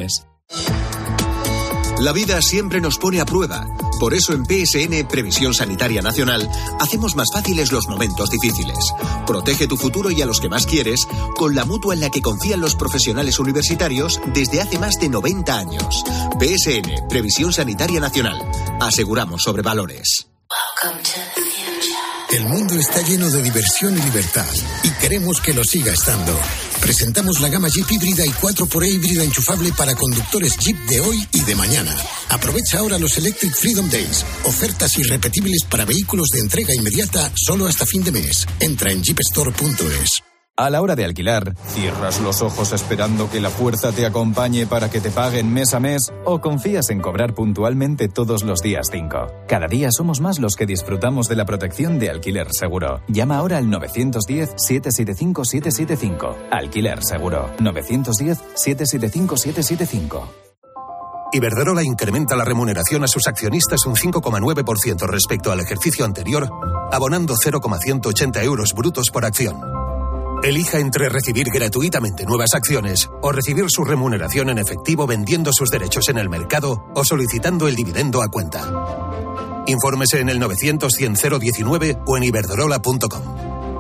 La vida siempre nos pone a prueba. Por eso en P S N, Previsión Sanitaria Nacional, hacemos más fáciles los momentos difíciles. Protege tu futuro y a los que más quieres con la mutua en la que confían los profesionales universitarios desde hace más de noventa años. P S N, Previsión Sanitaria Nacional. Aseguramos sobre valores. Welcome to the future. El mundo está lleno de diversión y libertad y queremos que lo siga estando. Presentamos la gama Jeep híbrida y cuatro por E híbrida enchufable para conductores Jeep de hoy y de mañana. Aprovecha ahora los Electric Freedom Days. Ofertas irrepetibles para vehículos de entrega inmediata solo hasta fin de mes. Entra en jeep store punto es. A la hora de alquilar, ¿cierras los ojos esperando que la fuerza te acompañe para que te paguen mes a mes? ¿O confías en cobrar puntualmente todos los días cinco? Cada día somos más los que disfrutamos de la protección de Alquiler Seguro. Llama ahora al nueve uno cero, siete siete cinco, siete siete cinco. Alquiler Seguro. nueve uno cero, siete siete cinco, siete siete cinco. Iberdrola incrementa la remuneración a sus accionistas un cinco coma nueve por ciento respecto al ejercicio anterior, abonando cero coma ciento ochenta euros brutos por acción. Elija entre recibir gratuitamente nuevas acciones o recibir su remuneración en efectivo vendiendo sus derechos en el mercado o solicitando el dividendo a cuenta. Infórmese en el novecientos, cien, cero diecinueve o en iberdrola punto com.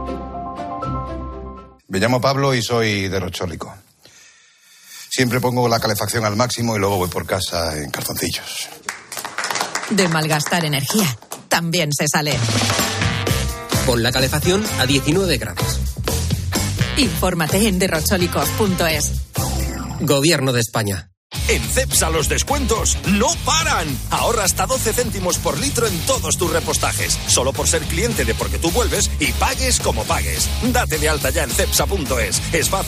Me llamo Pablo y soy de Rochólico. Siempre pongo la calefacción al máximo y luego voy por casa en calzoncillos. De malgastar energía, también se sale. Pon la calefacción a diecinueve grados. Infórmate en derrochólicos punto es. Gobierno de España. En Cepsa los descuentos no paran. Ahorra hasta doce céntimos por litro en todos tus repostajes. Solo por ser cliente de Porque Tú Vuelves y pagues como pagues. Date de alta ya en cepsa punto es. Es fácil.